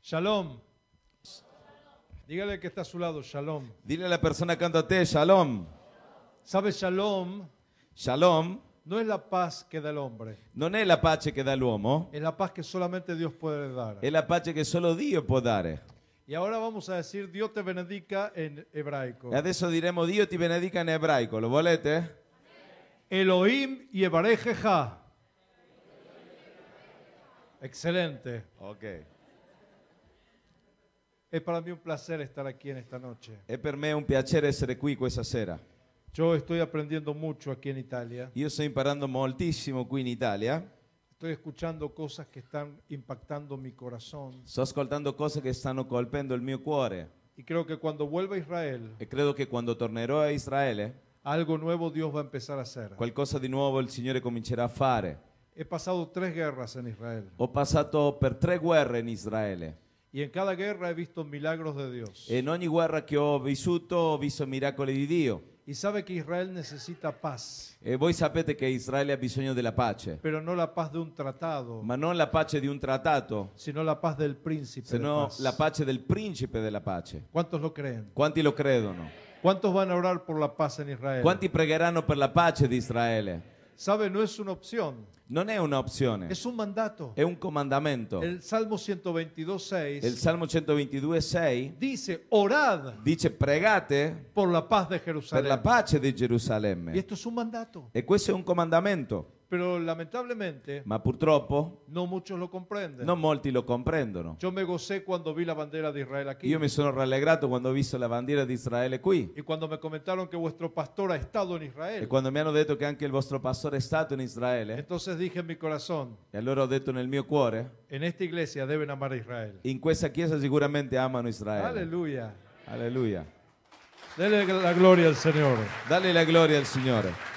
Shalom. Dígale que está a su lado, shalom. Dile alla persona accanto a te, shalom. ¿Sabe shalom? Shalom No es la paz que da el hombre, non è la pace che dà l'uomo, es la paz que solamente Dios puede dar. è la pace che solo Dio può dare. Y ahora vamos a decir Dios te benedica en hebraico. E adesso diremo Dio ti benedica in ebraico, lo volete? Elohim Yevarejeja. Excelente. Ok. Es para mí un placer estar aquí en esta noche. È per me un piacere essere qui questa sera. Yo estoy aprendiendo mucho aquí en Italia. Io sto imparando moltissimo qui in Italia, Estoy escuchando cosas que están impactando mi corazón. sto ascoltando cose che stanno colpendo il mio cuore Y creo que cuando vuelva a Israel, e credo che quando tornerò a Israele algo nuevo Dios va a empezar a hacer. qualcosa di nuovo il Signore comincerà a fare. He pasado 3 guerras en Israel. Ho passato per 3 guerre in Israele Y en cada guerra he visto milagros de Dios. e in ogni guerra che ho vissuto ho visto miracoli di Dio. Y sabe que Israel necesita paz, E voi sapete che Israele ha bisogno della pace, pero no la paz de un tratado, ma non la pace di un trattato, sino la paz del príncipe de sino paz. la pace del principe della pace. ¿Cuántos lo creen? Quanti lo credono? ¿Cuántos van a orar por la paz en Israel? Quanti pregheranno per la pace di Israele? Sabe, no es una opción, Non è un'opzione, es un mandato. è un comandamento. El Salmo 122:6 Il Salmo 122,6 dice, orad dice pregate por la paz de per la Jerusalén. pace di Y Gerusalemme. esto es un mandato, E questo è un comandamento, pero lamentablemente ma purtroppo no muchos lo comprenden. non molti lo comprendono. Yo me gocé cuando vi la bandera de Israel aquí. Io mi sono rallegrato quando ho visto la bandiera di Israele qui Y cuando me comentaron que vuestro pastor ha estado en e Israel, quando mi hanno detto che anche il vostro pastore è stato in Israele, entonces dije en mi corazón, e allora ho detto nel mio cuore, en esta iglesia deben amar a Israel. in questa chiesa sicuramente amano Israele. Aleluya. Alleluia. Dele la gloria al Señor. Dale la gloria al Signore.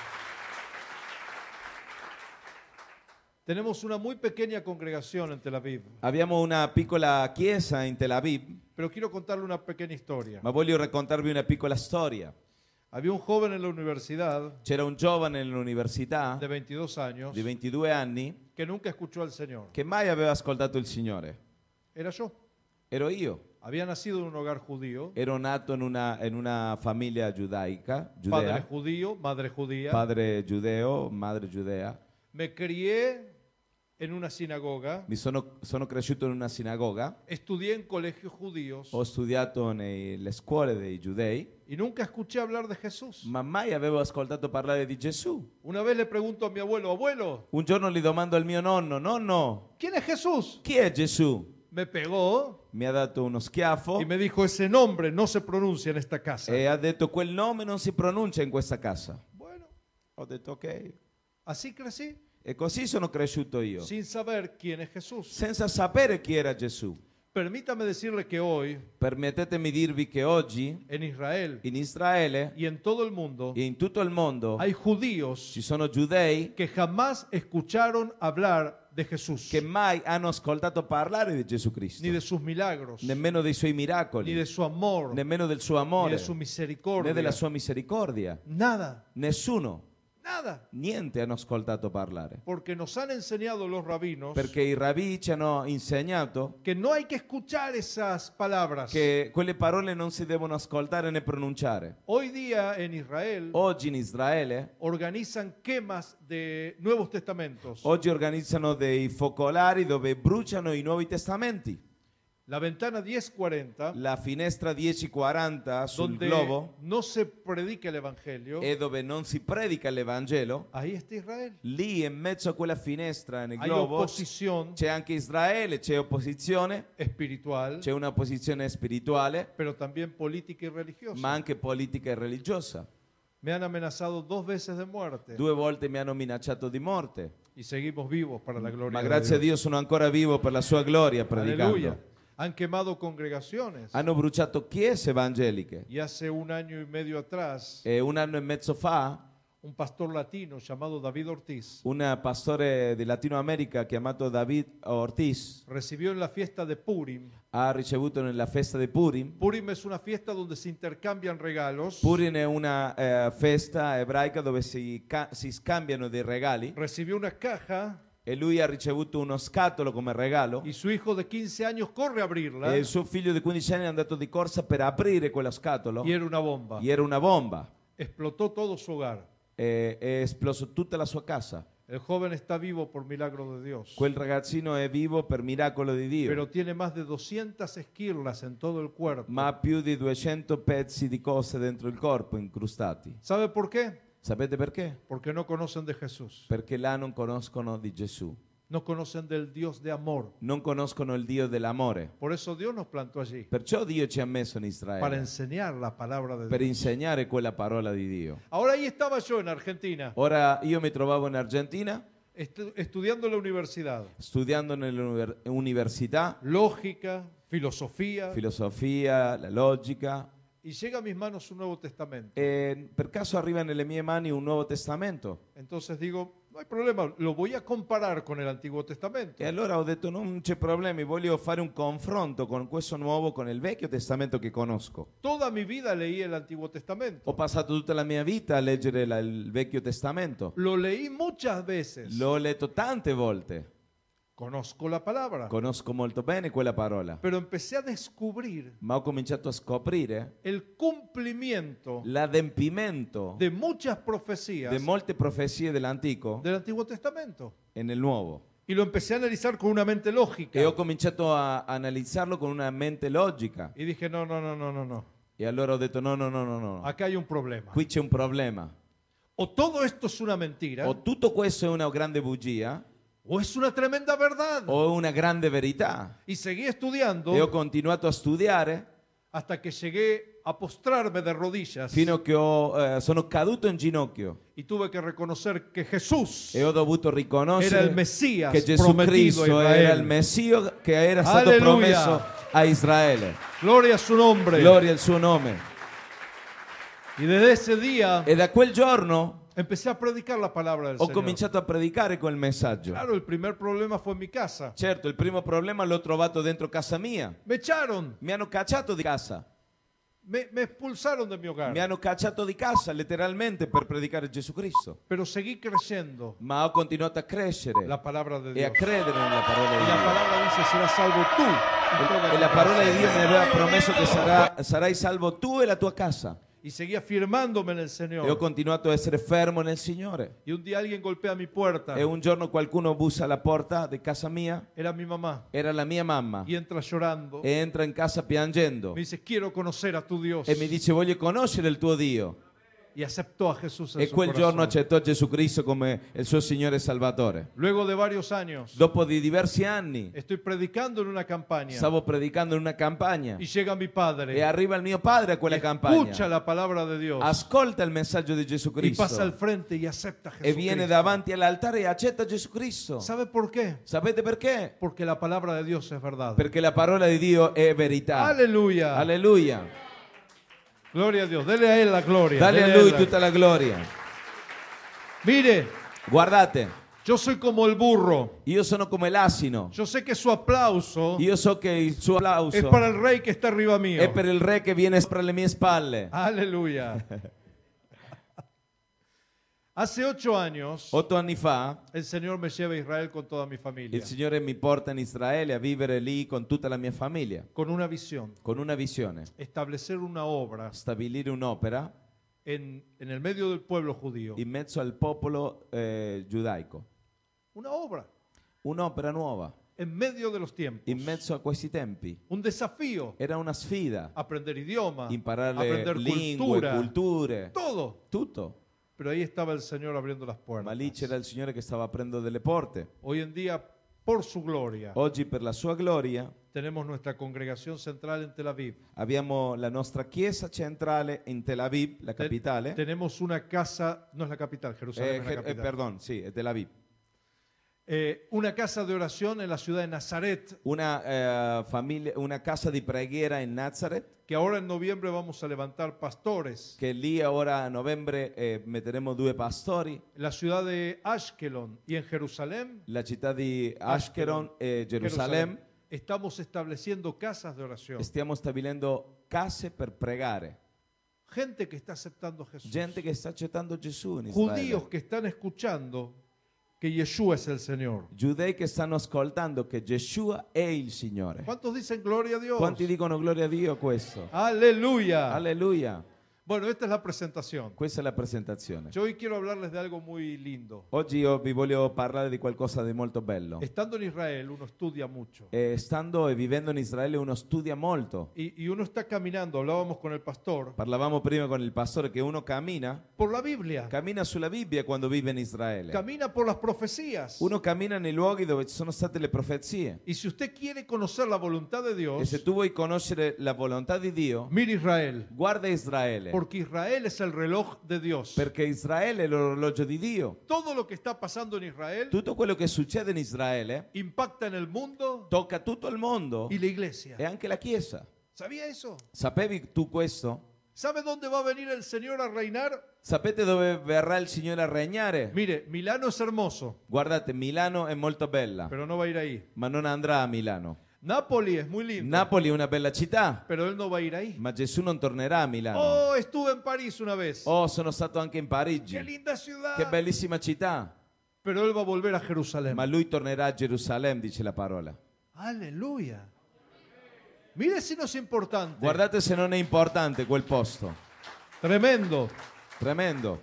Tenemos una muy pequeña congregación en Tel Aviv, Abbiamo una piccola chiesa in Tel Aviv, pero quiero contarle una pequeña historia. ma voglio raccontarvi una piccola storia. Había un joven en la universidad C'era un giovane nell'università de 22 años di 22 anni que nunca escuchó al Señor. che mai aveva ascoltato il Signore. Era yo. Ero io. Había nacido en un hogar judío, Ero nato in una famiglia giudaica, padre giudea, judío, madre judía. padre giudeo, madre giudea. Me crié en una sinagoga, Sono cresciuto in una sinagoga, estudié en colegios judíos ho studiato nelle scuole dei giudei, y nunca escuché hablar de Jesús. ma mai avevo ascoltato parlare di Gesù. Una vez le pregunto a mi abuelo, abuelo, Un giorno gli domando al mio nonno, nonno, ¿quién es Jesús? chi è Gesù? Me pegó Mi ha dato uno schiaffo y me dijo, ese nombre no se pronuncia en esta casa. e ha detto quel nome non si pronuncia in questa casa. Bueno, Ho detto ok. así crecí, E così sono cresciuto io, sin saber quién es Jesús. senza sapere chi era Gesù. Permítame decirle que hoy, Permettetemi dirvi che oggi en Israel in Israele y en todo el mundo, e in tutto il mondo hay judíos ci sono giudei que jamás escucharon hablar de Jesús, che mai hanno ascoltato parlare di Gesù Cristo, ni de sus milagros, nemmeno dei suoi ni miracoli, de su amor, nemmeno del suo ni amore, de su né misericordia. della sua misericordia. Nada, Nessuno, nada. niente hanno ascoltato parlare. Porque nos han enseñado los rabinos Perché i rabbi ci hanno insegnato que no hay que escuchar esas palabras. che quelle parole non si devono ascoltare né pronunciare. Hoy día en Israel Oggi in Israele, organizan quemas de Nuevos Testamentos. oggi organizzano dei focolari dove bruciano i Nuovi Testamenti. La ventana 1040, La finestra 1040 sul donde globo no se predica el Evangelio, e dove non si predica l'Evangelo. ahí está Israel. Lì in mezzo a quella finestra nel Hay globo oposición c'è anche Israele, c'è opposizione, espiritual, c'è una posizione spirituale, pero también política y religiosa. ma anche politica e religiosa. Me han amenazado 2 veces de muerte 2 volte mi hanno minacciato di morte, y seguimos vivos para la gloria ma de grazie a Dios. Dio sono ancora vivo per la sua gloria predicando. Aleluya. Han quemado congregaciones. Hanno bruciato chiese evangeliche Y hace 1 año y medio atrás, e 1 anno e mezzo fa un pastor latino llamado David Ortiz un pastore di Latino America chiamato David Ortiz recibió en la fiesta de Purim. ha ricevuto nella festa di Purim. Purim es una fiesta donde se intercambian regalos. Purim è una festa ebraica dove si scambiano dei regali. Recibió una caja e lui ha ricevuto uno scatolo come regalo y su hijo de 15 años corre a abrirla e il suo figlio di 15 anni è andato di corsa per aprire quello scatolo y era una bomba. e era una bomba Explotó todo su hogar. e è esploso tutta la sua casa. El joven está vivo por milagro de Dios, Quel ragazzino è vivo per miracolo di Dio, pero tiene más de 200 esquirlas en todo el cuerpo. ma ha più di 200 pezzi di cose dentro il corpo incrustati. ¿Sabe por qué? Sapete perché? Porque no conocen de Jesús, Perché là non conoscono di Gesù, no conocen del Dios de amor. non conoscono il Dio dell'amore. Por eso Dios nos plantó allí, Perciò Dio ci ha messo in para Israele enseñar la palabra de per Dios. insegnare quella parola di Dio. Ahora ahí estaba yo en Argentina, Ora io mi trovavo in Argentina estudiando en la universidad, studiando nell'università, lógica, filosofía, filosofia, la logica, y llega a mis manos un Nuevo Testamento. e per caso arriva nelle mie mani un Nuovo Testamento. Entonces digo, no hay problema, lo voy a comparar con el Antiguo Testamento. E allora ho detto non c'è problemi, voglio fare un confronto con questo nuovo, con il Vecchio Testamento che conosco. Toda mi vida leí el Antiguo Ho Testamento. passato tutta la mia vita a leggere il Vecchio Testamento. Lo leí muchas veces. L'ho letto tante volte, Conozco la palabra. conosco molto bene quella parola, Pero empecé a descubrir ma ho cominciato a scoprire el cumplimiento l'adempimento de muchas profecías di molte profezie dell'Antico del Antiguo Testamento. e nel Nuovo. Y lo empecé a analizar con una mente lógica. E ho cominciato a analizzarlo con una mente logica. Y dije, no, no, no, no, no, no. E allora ho detto no. Acá hay un problema. Qui c'è un problema. O todo esto es una mentira, O tutto questo è una grande bugia, o es una tremenda verdad. o è una grande verità. Y seguí E ho estudiando continuato a studiare hasta que llegué a postrarme de rodillas fino a che sono caduto in ginocchio y tuve que reconocer que Jesús e ho dovuto era riconoscere el Mesías che Gesù prometido a Cristo era il Israel. Messia che era stato Alleluia. promesso a Israele. Gloria a su nombre. Gloria al suo nome. Y desde ese día E da quel giorno empecé a predicar la palabra del ho Señor. cominciato a predicare quel messaggio. Claro, el primer problema fue en mi casa. Certo, il primo problema l'ho trovato dentro casa mia. Me echaron, Mi hanno cacciato di casa. me expulsaron de mi hogar. Mi hanno cacciato di casa letteralmente per predicare Gesù Cristo. Pero seguí creyendo Ma ho continuato a crescere la palabra de e a Dios. credere nella parola Y di la Dio. palabra dice, serás salvo tú. y toda E tu la parola casa". di Dio mi aveva promesso che sarai salvo tu e la tua casa. Y seguí afirmándome en el E ho Señor. continuato a essere fermo nel Signore. Y un día alguien golpea mi puerta. E un giorno qualcuno bussa alla porta di casa mia, Era mi mamá. era la mia mamma, Y entra llorando. e entra in casa piangendo Me dice, quiero conocer a tu Dios. e mi dice voglio conoscere il tuo Dio. Y aceptó a Jesús en E su quel giorno corazón. accettò Gesù Cristo come il suo Signore e Salvatore. Luego de varios años, Dopo di diversi anni estoy predicando en una campaña. stavo predicando in una campagna Y llega mi padre. e arriva il mio padre a quella Escucha campagna, la palabra de Dios. ascolta il messaggio di Gesù Y pasa al Cristo frente y acepta a e Jesús. viene davanti all'altare e accetta Gesù Cristo. ¿Sabe por qué? Sapete perché? Porque la palabra de Dios es verdad. Perché la parola di Dio è verità. Aleluya. Alleluia. Gloria a Dios. Dele a Él la gloria. Dale Dele a Lui Él la- tutta la gloria. Mire, Guardate, yo soy como el burro. io sono come l'asino. Yo sé que su aplauso Io so che il suo es applauso para el rey que está arriba mío. è per il re che viene sopra le mie spalle. Aleluya. Hace 8 años, 8 anni fa el Señor me lleva a Israel con toda mi familia. il Signore mi porta in Israele a vivere lì con tutta la mia famiglia, Con una visión. con una visione, Establecer una obra stabilire un'opera en el medio del pueblo judío. in mezzo al popolo giudaico, Una obra un'opera nuova en medio de los tiempos. in mezzo a questi tempi. Un desafío. Era una sfida, Aprender idioma, imparare aprender lingue, cultura, culture, todo. tutto. Pero ahí estaba el Señor abriendo las puertas. Ma lì c'era il Signore che stava aprendo delle porte. Hoy en día, por su gloria, Oggi per la sua gloria tenemos nuestra congregación central en Tel Aviv. abbiamo la nostra chiesa centrale in Tel Aviv, la Te- capitale. Tenemos una casa, no es la capital, Jerusalén es la capital. Perdon, sì, è Tel Aviv. Una casa de oración en la ciudad de Nazaret, Una casa di preghiera in Nazareth, que ahora en noviembre vamos a levantar pastores. che lì ora a novembre metteremo 2 pastori. La ciudad de Ashkelon y en Jerusalén, La città di Ashkelon e Gerusalemme. estamos estableciendo casas de oración. Stiamo stabilendo case per pregare. Gente que está aceptando a Jesús. Gente che sta accettando Gesù in Israele. Judíos que están escuchando che Yeshua es el Señor. giudei che stanno ascoltando che Yeshua è il Signore. ¿Cuántos dicen gloria a Dios? Quanti dicono gloria a Dio questo? Aleluya. Alleluia. Bueno, esta es la presentación. Questa è la presentazione. Yo hoy quiero hablarles de algo muy lindo. Oggi io vi voglio parlare di qualcosa di molto bello. Estando en Israel, uno estudia mucho. Stando e vivendo in Israele uno studia molto. Y uno está caminando, hablábamos con el pastor, Parlavamo prima con il pastore che uno por la Biblia. cammina sulla Bibbia quando vive in Israele. Camina por las profecías. Uno cammina nei luoghi dove ci sono state le profezie. Y si usted quiere conocer la voluntad de E Dios, se tu vuoi conoscere la volontà di Dio, mire Israel. guarda Israele. Porque Israel es el reloj de Dios. Perché Israele è l'orologio di Dio. Todo lo que está pasando en Israel Tutto quello che succede in Israele impacta en el mundo tocca tutto il mondo y la iglesia. e anche la Chiesa. ¿Sabía eso? Sapevi tu questo? ¿Sabe dónde va a venir el Señor a reinar? Sapete dove verrà il Signore a regnare? Mire, Milano es hermoso, Guardate, Milano è molto bella, pero no va a ir ahí. ma non andrà a Milano. Napoli es muy lindo, Napoli è una bella città, pero él no va a ir ahí. ma Gesù non tornerà a Milano. Oh, estuve en París una vez. Oh, sono stato anche in Parigi. ¡Qué linda ciudad! Che bellissima città. Pero él va a volver a Jerusalén. Ma lui tornerà a Gerusalemme, dice la parola. Aleluya. Mire si no es importante. Guardate se non è importante quel posto. Tremendo. Tremendo.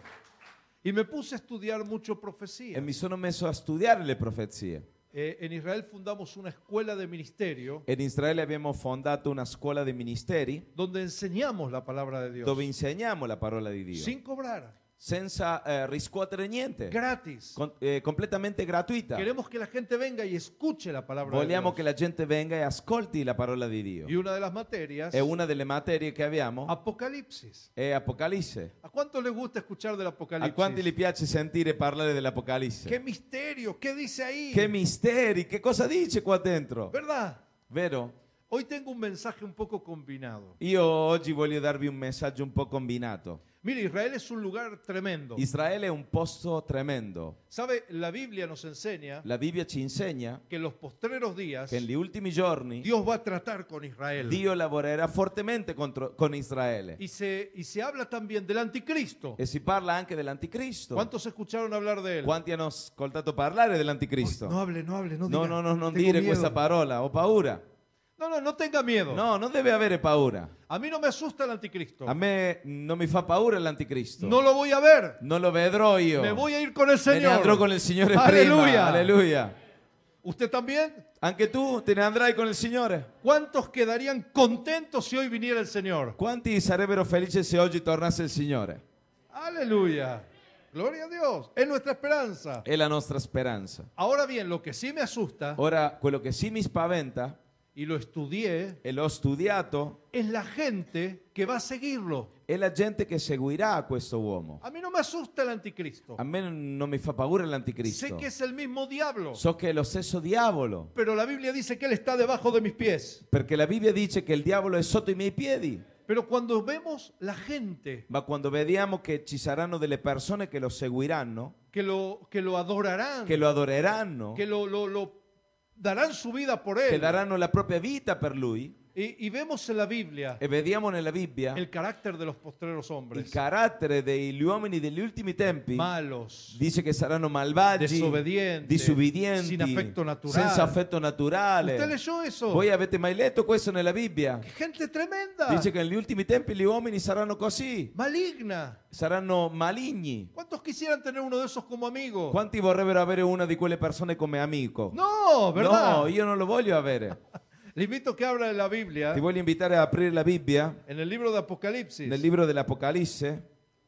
Y me puse a estudiar mucho E profecía. mi sono messo a studiare le profezie. En Israel fundamos una escuela de ministerio In Israele abbiamo fondato una scuola dei ministeri donde enseñamos la palabra de Dios dove insegniamo la parola di Dio sin cobrar, senza riscuotere niente, gratis. completamente gratuita. Queremos que la gente venga y escuche la palabra Vogliamo de che Dios. la gente venga e ascolti la parola di Dio. Y una de las materias, E una delle materie che abbiamo Apocalipsis. è Apocalisse. ¿A cuánto les gusta escuchar del A quanti Apocalipsis? gli piace sentire parlare dell'Apocalisse? ¡Qué misterio! ¿Qué dice ahí? Che misteri, che cosa dice qua dentro? ¿Verdad? Vero? Hoy tengo un mensaje un poco combinado. Io oggi voglio darvi un messaggio un po' combinato. Mire, Israel es un lugar tremendo. Israele è un posto tremendo. ¿Sabe? La Biblia nos enseña La Bibbia ci insegna que en los postreros días che negli ultimi giorni Dios va a tratar con Israel. Dio lavorerà fortemente con Israele. Y se habla también del anticristo. E si parla anche dell'anticristo. ¿Cuántos escucharon hablar de él? Quanti hanno ascoltato parlare dell'anticristo? No hable, no hable, no No, diga. no, no, non Tengo dire miedo. questa parola, ho paura. No tenga miedo. No, non deve avere paura. A mí no me asusta el anticristo. A me non mi fa paura l'anticristo. No lo voy a ver. Non lo vedrò io. Me voy a ir con el Me ne Señor. andrò con il Signore Aleluya. prima. Alleluia. ¿Usted también? Anche tu te ne andrai con il Signore? ¿Cuántos quedarían contentos si hoy viniera el Señor? Quanti sarebbero felici se oggi tornasse il Signore? Aleluya. Gloria a Dios. Es nuestra esperanza. È la nostra speranza. Ahora bien, lo que sí me asusta, Ora, quello che sì mi spaventa, y lo estudié, e l'ho studiato, es la gente que va a seguirlo. è la gente che seguirà a questo uomo. A mí no me asusta el anticristo. A me non mi fa paura Sé l'anticristo. que es el mismo diablo, So che è lo stesso diavolo, pero la Biblia dice que él está debajo de mis pies. perché la Bibbia dice che il diavolo è sotto i miei piedi. Pero cuando vemos la gente Ma quando vediamo che ci saranno delle persone che lo seguiranno, que lo adorarán, che lo adoreranno, que lo darán su vida por che él, daranno la propria vita per lui, y vemos en la Biblia e vediamo nella Bibbia el carácter de los postreros il hombres, carattere degli uomini degli ultimi tempi, malos, dice che saranno malvagi, desobedienti, disubbidienti, sin affetto naturale. senza affetto naturale. ¿Usted leyó eso? Voi avete mai letto questo nella Bibbia? ¡Qué gente tremenda! Dice che negli ultimi tempi gli uomini saranno così, Maligna. saranno maligni. ¿Cuántos quisieran tener uno de esos como amigo? Quanti vorrebbero avere una di quelle persone come amico? No, ¿verdad? No, io non lo voglio avere. Le invito a que abra la Biblia Ti voglio invitare a aprire la Bibbia en el libro de Apocalipsis, nel libro dell'Apocalisse,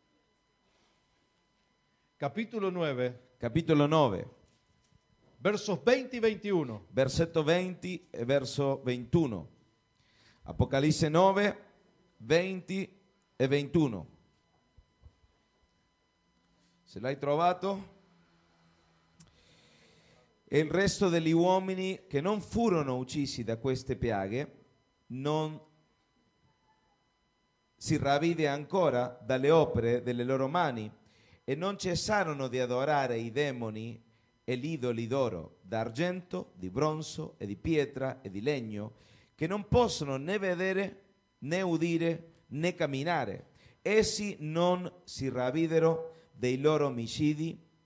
capítulo 9, capitolo 9, versos 20 y 21. versetto 20 e verso 21. Apocalisse 9, 20 e 21. Se l'hai trovato? E il resto degli uomini che non furono uccisi da queste piaghe non si ravvide ancora dalle opere delle loro mani e non cessarono di adorare i demoni e gli idoli d'oro, d'argento, di bronzo e di pietra e di legno, che non possono né vedere, né udire, né camminare. Essi non si ravvidero dei loro omicidi,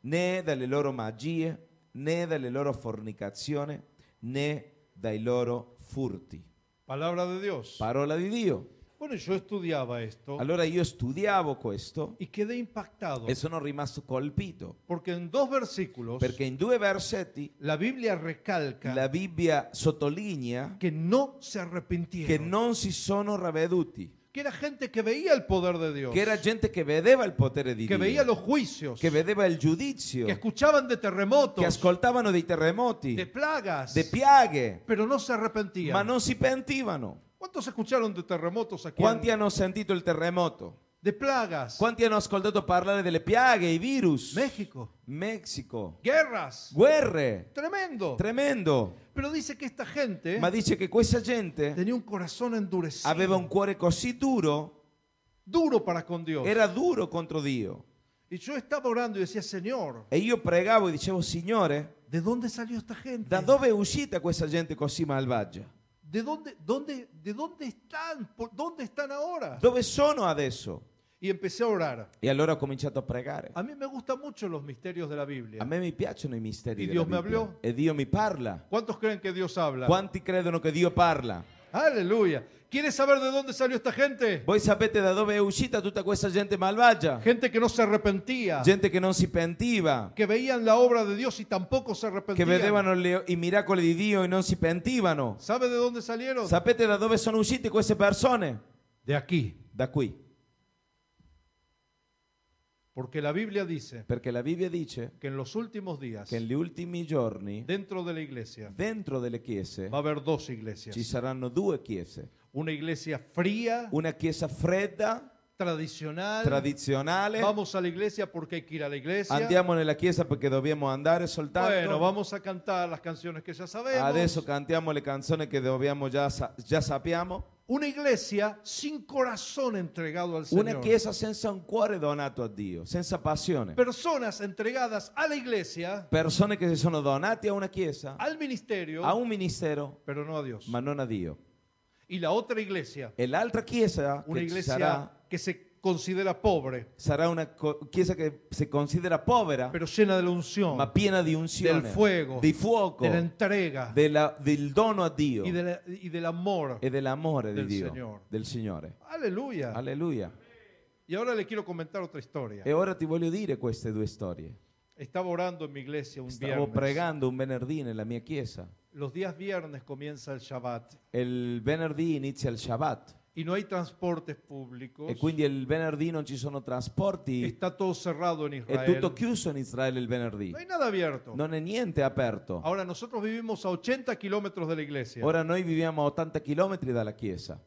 né dalle loro magie, né dalle loro fornicazioni, né dai loro furti. Palabra de Dios. Parola di Dio. Bueno, yo estudiaba esto Allora io studiavo questo y quedé impactado e sono rimasto colpito, porque en 2 versículos perché in 2 versetti la Biblia recalca la Bibbia sottolinea que no se che arrepintieron, non si sono ravveduti, que era gente que veía el poder de Dios, che era gente che vedeva il potere di que veía Dio, los juicios, che vedeva il giudizio, que escuchaban de terremotos, che ascoltavano dei terremoti, de plagas, de piaghe, pero no se arrepentían. ma non si pentivano. ¿Cuántos escucharon de terremotos aquí? Quanti hanno sentito il terremoto? De plagas. Quanti hanno ascoltato parlare delle piaghe, i virus? México. Messico, Guerras. guerre, Tremendo. tremendo. Pero dice que esta gente Ma dice che questa gente tenía un corazón endurecido, aveva un cuore così duro, duro para con Dios. era duro contro Dio. Y yo estaba orando y decía, Señor, E io pregavo e dicevo, Signore, ¿de dónde salió esta gente? da dove è uscita questa gente così malvagia? ¿De dónde están? ¿Dónde están ahora? Dove sono adesso? Y empecé a orar. E allora ho cominciato a pregare. A mí me gustan mucho los misterios de la Biblia. A me mi piacciono i misteri E della Dio mi Bibbia. hablò? E Dio mi parla. ¿Cuántos creen que Dios habla? Quanti credono che Dio parla? Aleluya. ¿Quieres saber de dónde salió esta gente? Voi sapete da dove è uscita tutta questa gente malvagia? Gente que no se arrepentía, Gente che non si pentiva, que veían la obra de Dios y tampoco se che arrepentían. vedevano i miracoli di Dio e non si pentivano. ¿Sabe de dónde salieron? Sapete da dove sono uscite queste persone? De aquí. Da qui. Porque la Biblia dice Perché la Bibbia dice que en los últimos días, che negli ultimi giorni, dentro de la iglesia, dentro delle chiese, va a haber 2 iglesias. ci saranno 2 chiese. Una iglesia fría, Una chiesa fredda, tradicional. tradizionale. Vamos a la iglesia porque hay que ir a la iglesia. Andiamo nella chiesa perché dobbiamo andare soltanto. Bueno, vamos a cantar las canciones que ya sabemos. Adesso cantiamo le canzoni che dobbiamo già sappiamo. Una iglesia sin corazón entregado al Una Señor. chiesa senza un cuore donato a Dio, senza passione. Personas entregadas a la iglesia, Persone che si sono donati a una chiesa, al ministerio, a un ministero, pero no a Dios. ma non a Dio. Y la otra iglesia, E l'altra chiesa una che ci iglesia que se considera pobre, sarà una chiesa che si considera povera, pero llena de la unción, ma piena di unzione, del fuego, di fuoco, de la entrega del dono a Dio y del amor. e dell'amore di del Dio, Signore. del Signore. Aleluya. Alleluia. Y ahora le quiero comentar otra historia. E ora ti voglio dire queste 2 storie. Estaba orando en mi iglesia un Stavo viernes. pregando un venerdì nella mia chiesa. Los días viernes comienza el Shabbat Il venerdì inizia il Shabbat y no hay transportes públicos. e quindi il venerdì non ci sono trasporti, Está todo cerrado en è Israel. tutto chiuso in Israele il venerdì. No hay nada abierto. Non è niente aperto. Ahora nosotros vivimos a 80 kilómetros de la iglesia. Ora noi viviamo a 80 chilometri dalla chiesa.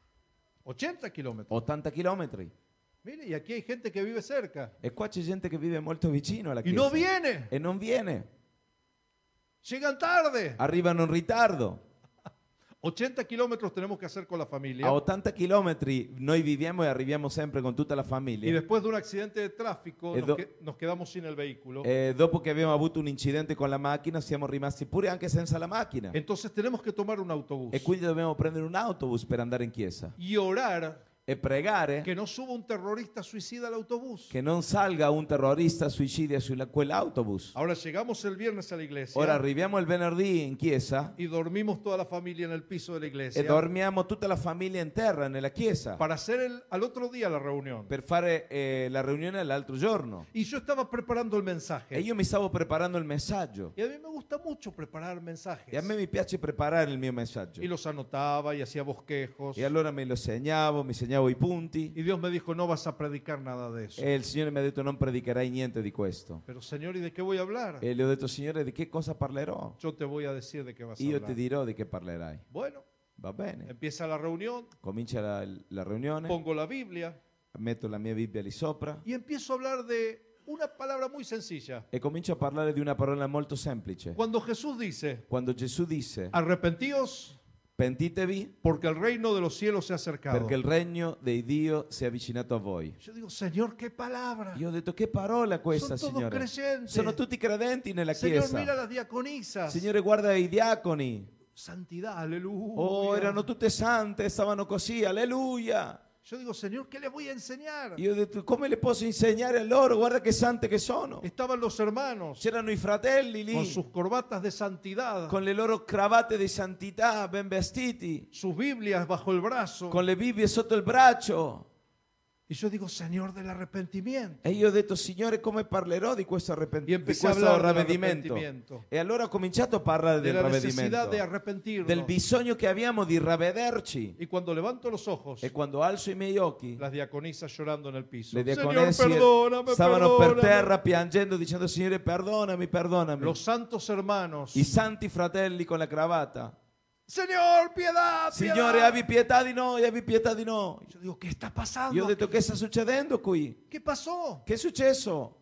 80 kilómetros. 80 chilometri. Mire, y aquí hay gente que vive cerca E qua c'è gente che vive molto vicino alla y chiesa. no viene. E non viene. Llegan tarde. Arrivano in ritardo. 80 kilómetros tenemos que hacer con la familia. A 80 chilometri noi viviamo e arriviamo sempre con tutta la Y famiglia. después de un accidente de tráfico E nos quedamos sin el vehículo. E dopo che abbiamo avuto un incidente con la macchina siamo rimasti pure anche senza la macchina. Entonces tenemos que tomar un autobús E quindi dobbiamo prendere un autobus per andare in chiesa. y orar E pregare que no suba un terrorista suicida al autobús. che non salga un terrorista suicida su quell'autobus. Ahora llegamos el viernes a la iglesia Ora arriviamo il venerdì in chiesa y dormimos toda la familia en el piso de la iglesia e dormiamo tutta la famiglia in terra nella chiesa para hacer al otro día la reunión. per fare la riunione l'altro giorno. Y yo estaba preparando el E mensaje. io mi stavo preparando il messaggio. Y a mí me gusta mucho preparar mensajes. E a me mi piace preparare il mio messaggio. Y los anotaba y hacía bosquejos. E allora me lo segnavo, mi segnavo i punti. Y Dios me dijo, no vas a predicar nada de eso. E il Signore mi ha detto non predicherai niente di questo. Pero Señor, ¿y de qué voy a hablar? E le ho detto, Signore, di che cosa parlerò? Yo te voy a decir de qué vas a Io hablar. ti dirò di che parlerai. Bueno, Va bene. empieza la reunión, Comincia la riunione, pongo la Biblia metto la mia Bibbia lì sopra y empiezo a hablar de una palabra muy sencilla. e comincio a parlare di una parola molto semplice. Cuando Jesús dice, Quando Gesù disse, arrepentíos pentitevi porque el reino de los cielos se ha acercado. perché il regno dei Dio si è avvicinato a voi. Yo digo, Señor, qué palabra. Io ho detto, che parola questa, Son todos Signore? creyentes. Sono tutti credenti nella Señor, chiesa. mira las diaconisas. Signore, guarda i diaconi. Santidad, aleluya. Oh, erano tutte sante, stavano così, alleluia. Yo digo, Señor, ¿qué le voy a enseñar? Io ho detto, come le posso insegnare a loro? Guarda che sante che sono. Estaban los hermanos C'erano i fratelli con lì, sus corbatas de santidad, con le loro cravatte di santità, ben vestiti, sus Biblias bajo el brazo. con le Bibbie sotto il braccio. Y yo digo, Señor del arrepentimiento. E io ho detto, Signore, come parlerò di questo, Y empecé a hablar del arrepentimiento, E allora ho cominciato a parlare de del la necesidad ravvedimento, de arrepentirnos. del bisogno che abbiamo di ravvederci. Y cuando levanto los ojos, E quando alzo i miei occhi, las diaconisas llorando en el piso. le Señor, diaconesse perdóname, stavano per perdóname. terra piangendo, dicendo, Signore, perdonami, perdonami. Los santos hermanos. I santi fratelli con la cravatta. Señor, piedad, Signore, piedad. abbi pietà di noi, abbi pietà di noi. Yo digo, ¿qué está pasando? Io ho detto, che sta succedendo qui? ¿Qué pasó? Che è successo?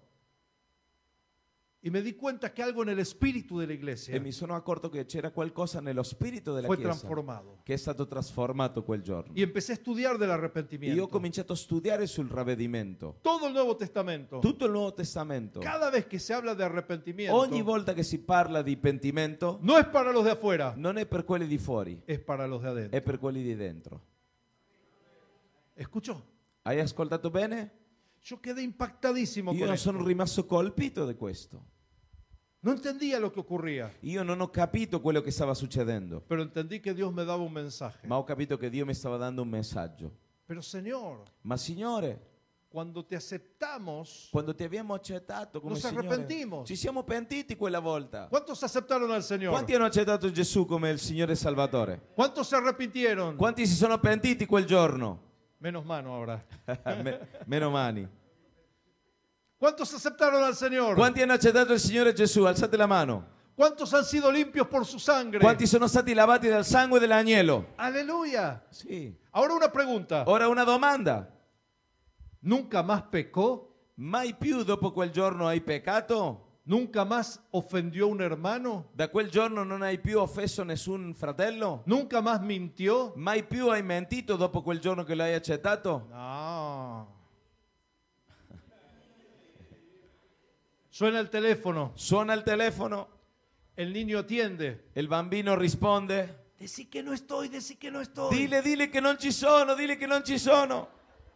Y me di cuenta que algo en el espíritu de la E iglesia mi sono accorto che c'era qualcosa nello spirito della fue Chiesa transformado. che è stato trasformato quel giorno. Y empecé a estudiar del E io ho arrepentimiento. cominciato a studiare sul ravvedimento. Todo el Nuevo Testamento. Tutto il Nuovo Testamento. Cada vez que se habla de arrepentimiento, Ogni volta che si parla di pentimento, no es para los de afuera, non è per quelli di fuori, es para los de adentro. è per quelli di dentro. ¿Escuchó? Hai ascoltato bene? Yo quedé impactadísimo Io con non esto. sono rimasto colpito di questo. No entendía lo que ocurría, Io non ho capito quello che stava succedendo, pero entendí que Dios me daba un mensaje. ma ho capito che Dio mi stava dando un messaggio. Pero Señor, Ma Signore, cuando te aceptamos, quando ti abbiamo accettato come Nos Signore, arrepentimos. ci siamo pentiti quella volta. ¿cuántos aceptaron al Señor? Quanti hanno accettato Gesù come il Signore Salvatore? ¿Cuántos se arrepintieron? Quanti si sono pentiti quel giorno? Menos mano ahora. Meno mani. ¿Cuántos aceptaron al Señor? Quanti hanno accettato il Signore Gesù? Alzate la mano. ¿Cuántos han sido limpios por su sangre? Quanti sono stati lavati dal sangue dell'agnello? Aleluya. Sì. Ahora una pregunta. Ora una domanda. ¿Nunca más pecó? Mai più dopo quel giorno hai peccato? ¿Nunca más ofendió a un hermano? Da quel giorno non hai più offeso nessun fratello? ¿Nunca más mintió? Mai più hai mentito dopo quel giorno che l'hai accettato? No. Suena el teléfono. Suona il telefono, El niño atiende. il bambino risponde. Decí que no estoy, decí que no estoy. Dile che non ci sono, dile che non ci sono.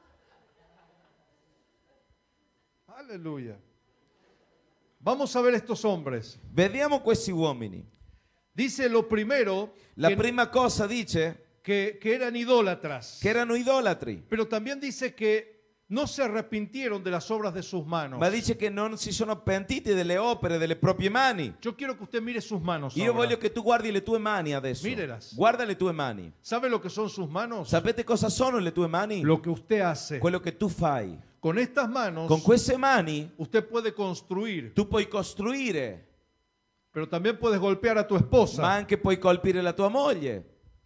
Aleluya. Vamos a ver estos hombres. Vediamo questi uomini. Dice lo primero La que, prima cosa dice que eran idólatras. che erano idolatri, Pero también dice que no se arrepintieron de las obras de sus manos. ma dice che non si sono pentiti delle opere, delle proprie mani. Yo quiero que usted mire sus manos. Io ahora. voglio che tu guardi le tue mani adesso. Mírelas. Guarda le tue mani. ¿Sabe lo que son sus manos? Sapete cosa sono le tue mani? Lo que usted hace. Quello che tu fai. Con estas manos Con queste mani usted puede construir, tu puoi costruire, pero también puedes golpear a tu esposa. ma anche puoi colpire la tua moglie.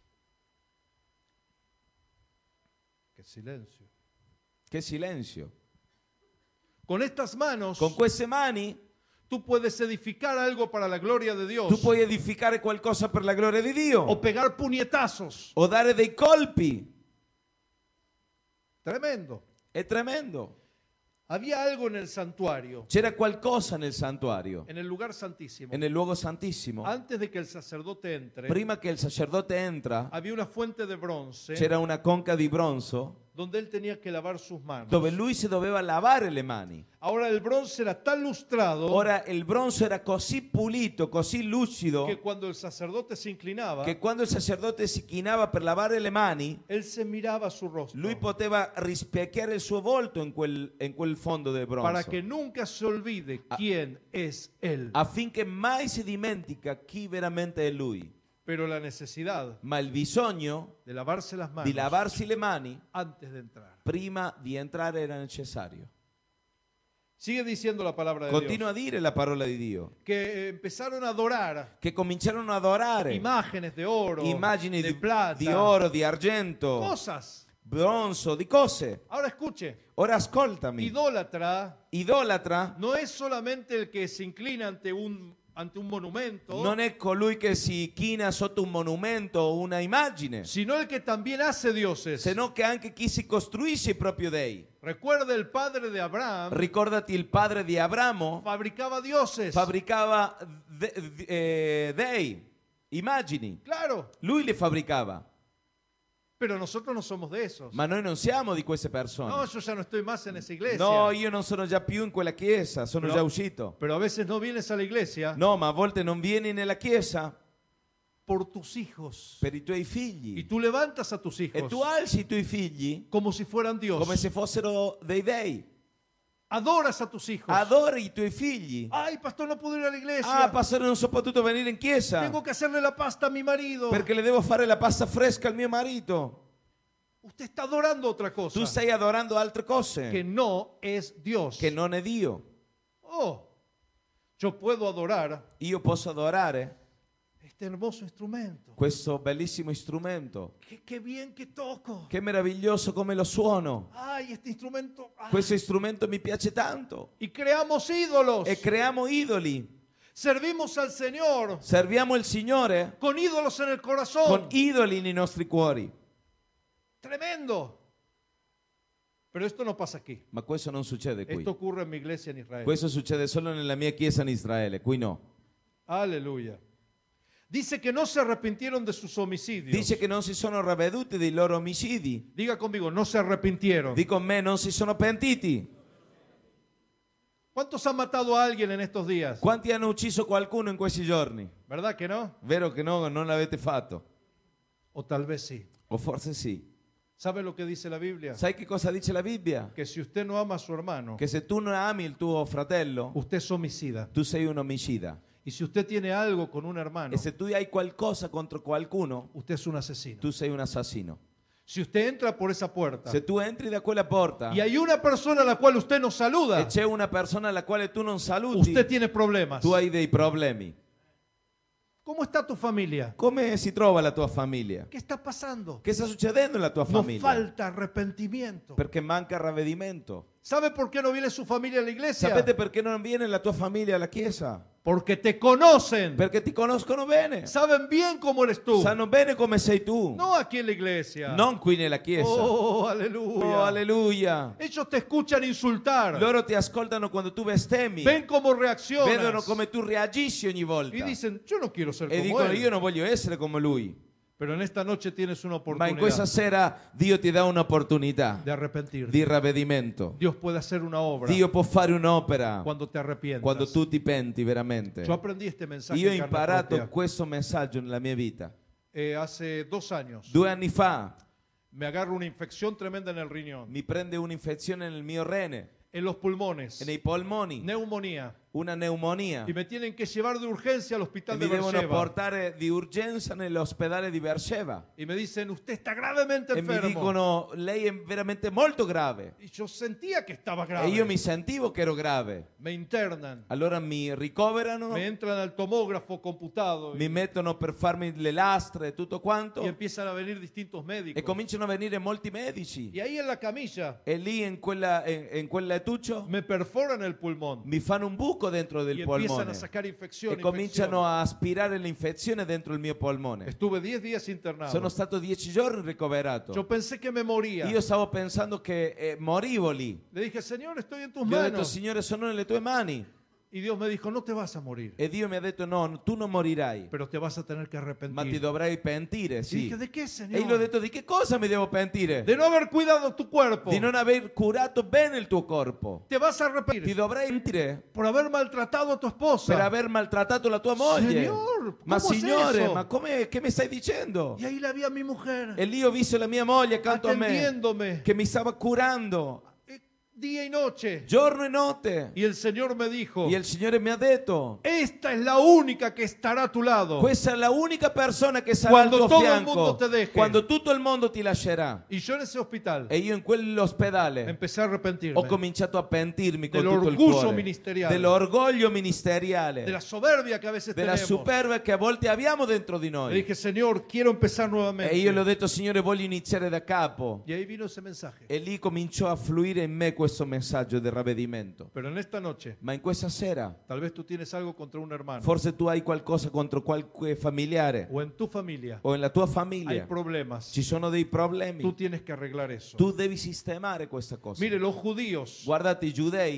Qué silencio. Che silenzio. Con estas manos Con queste mani tú puedes edificar algo para la gloria de Dios. tu puoi edificare qualcosa per la gloria di Dio O pegar puñetazos. o dare dei colpi. Tremendo. È tremendo. Había algo en el santuario, C'era qualcosa nel santuario, en el lugar santísimo. nel luogo santissimo. Antes de que el sacerdote entre, Prima che il sacerdote entra, había una fuente de bronce c'era una conca di bronzo donde él tenía que lavar sus manos. dove lui si doveva lavare le mani. Ahora el bronce era tan lustrado Ora il bronzo era così pulito, così lucido, que cuando el sacerdote se inclinaba, che quando il sacerdote si chinava per lavare le mani, él se miraba a su rostro lui poteva rispecchiare il suo volto in quel fondo del bronzo, para que nunca se olvide quién es él. affinché mai si dimentica chi veramente è lui. Pero la necesidad Ma il bisogno de lavarse las manos di lavarsi le mani antes de entrar. prima di entrare era necessario. Sigue diciendo la palabra de Continua a Dios. dire la parola di Dio, Que empezaron a adorar che cominciarono ad adorare imágenes de oro, immagini de plata, di oro, di argento, cosas. bronzo, di cose. Ahora escuche, Ora ascoltami, idólatra idolatra no es solamente el que se inclina ante un monumento, non è colui che si china sotto un monumento o una immagine, sino el que también hace dioses. se no che anche chi si costruisce i propri dei. Recuerda el padre de Abraham, Ricordati il padre di Abramo, fabricaba dioses. fabbricava dei, immagini, Claro, lui le fabbricava. Pero nosotros no somos de esos. Ma noi non siamo di queste persone. No, yo ya no estoy más en esa iglesia. No, io non sono già più in quella chiesa, sono Però- già uscito. Pero a veces no vienes a la iglesia No, ma a volte non vieni nella chiesa por tus hijos. per i tuoi Y figli. tú levantas a tus E hijos tu alzi i tuoi figli como si fueran Dios. come se fossero dei dei. Adoras a tus hijos. Adori i tuoi figli. Ay, pastor, no puedo ir a la iglesia. Ah, pastore, non so potuto venire in chiesa Tengo que hacerle la pasta a mi marido. perché le devo fare la pasta fresca al mio marito. Usted está adorando otra cosa Tu stai adorando altre que cose no es Dios. che non è Dio. Oh, yo puedo adorar Io posso adorare este hermoso instrumento. questo bellissimo strumento. Qué bien que toco. Che meraviglioso come lo suono. Ay, este instrumento. Ah. Questo strumento mi piace tanto. Y creamos ídolos. E creiamo idoli. Servimos al Señor Serviamo il Signore con ídolos en el corazón. con idoli nei nostri cuori. Tremendo. Pero esto no pasa aquí. Ma questo non succede qui. Esto ocurre en mi iglesia en Israel. Questo succede solo nella mia chiesa in Israele, qui no. Aleluya. Dice que no se arrepintieron de sus homicidios. Dice che non si sono ravveduti dei loro omicidi. Diga conmigo, no se arrepintieron. Di con me, non si sono pentiti. ¿Cuántos han matado a alguien en estos días? Quanti hanno ucciso qualcuno in questi giorni? ¿Verdad que no? Vero che no, non l'avete fatto? O tal vez sí. O forse sì. ¿Sabe lo que dice la Biblia? Sai che cosa dice la Bibbia? Que si usted no ama a su hermano, Che se tu non ami il tuo fratello, usted es homicida. tu sei un omicida. Y si usted tiene algo con un hermano, E se tu hai qualcosa contro qualcuno, usted es un asesino. tu sei un assassino. Si usted entra por esa puerta Se tu entri da quella porta y hay una persona a la cual usted no e saluda, c'è una persona alla quale tu non saluti, usted tiene problemas. tu hai dei problemi. ¿Cómo está tu familia? Come si trova la tua famiglia? ¿Qué está pasando? Che sta succedendo nella tua Nos famiglia? falta arrepentimiento. Perché manca ravvedimento. ¿Sabe por qué no viene su familia a la iglesia? Sapete perché non viene la tua famiglia alla chiesa? Porque te conocen. Perché ti conoscono bene. Saben bien cómo eres tú. Sanno bene come sei tu. No aquí en la iglesia. Non qui nella chiesa. Oh, aleluya. Oh, alleluia. Ellos te escuchan insultar. Loro ti ascoltano quando tu bestemmi. Ven cómo reaccionas. Vedono come tu reagisci ogni volta. Y dicen, yo no quiero ser E como dicono, él. io non voglio essere come lui. Pero en esta noche tienes una Ma in questa oportunidad sera Dio ti dà un'opportunità de arrepentirte. di ravvedimento. Dios puede hacer una obra Dio può fare un'opera cuando te arrepientas. quando tu ti penti veramente. Yo aprendí este mensaje Io ho en carne imparato propia. questo messaggio nella mia vita. Hace 2 años 2 anni fa me agarro una infección tremenda en el riñón, mi prende un'infezione nel mio rene en los pulmones, e nei polmoni, neumonía, una pneumonia. y me tienen que llevar de urgencia al E hospital mi de devono Beersheba. portare di urgenza nell'ospedale di Beersheba. Y me dicen, usted está gravemente E mi enfermo. dicono, lei è veramente molto grave. Y yo sentía que estaba E grave. io mi sentivo che ero grave. Me internan, Allora mi ricoverano, me entran al tomógrafo computado mi mettono per farmi le lastre e tutto quanto. y empiezan a venir distintos médicos. E cominciano a venire molti medici. Y ahí en la camilla E lì in quel lettuccio me perforan el pulmón mi fanno un buco dentro del y empiezan polmone. a sacar infección. E cominciano a aspirare l'infezione dentro il mio polmone. Estuve 10 días internado. Sono stato 10 giorni ricoverato. Yo pensé que me moría. Io stavo pensando che morivo lì. Le dije, Señor, estoy en tus Gli ho detto, manos. Signore, sono nelle tue mani. Y Dios me dijo, no te vas a morir, E Dio mi ha detto, no, tu non morirai, pero te vas a tener que ma ti arrepentir. dovrai pentire, Y sì. dije, ¿de qué, E Señor? io gli ho detto, di che cosa mi devo pentire? De no haber cuidado tu cuerpo. Di non aver curato bene il tuo corpo. Te vas a Ti arrepentir dovrai pentire por haber maltratado a tu esposa. per aver maltrattato la tua moglie. Señor, Ma ¿cómo es Signore, eso? ma che mi stai dicendo? Y ahí la vi a mi mujer E lì ho visto la mia moglie accanto a me, atendiéndome che mi stava curando día y noche. giorno e notte. Y el Señor me dijo, E il Signore mi ha detto, esta es la única que estará a tu lado. questa è la unica persona che sarà Quando al tuo todo il fianco mondo te deje. quando tutto il mondo ti lascerà. Y yo en ese hospital E io in quell'ospedale empecé a arrepentirme ho cominciato a pentirmi con tutto il dell'orgullo cuore, ministeriale, dell'orgoglio ministeriale, de la soberbia que a veces della tenemos. superbia che a volte abbiamo dentro di Le noi. dije, Señor, quiero empezar nuevamente. E io le ho detto, Signore, voglio iniziare da capo. Y ahí vino ese mensaje. E lì cominciò a fluire in me questo messaggio del ravvedimento. Pero en esta noche, Ma in questa sera, tal vez tú tienes algo contra un hermano. forse tu hai qualcosa contro qualche familiare O en tu familia o nella tua hay famiglia. problemas. Ci sono dei Tú problemi. tienes que arreglar eso. Tu devi sistemare questa cosa. Mire, los judíos Guardate, i giudei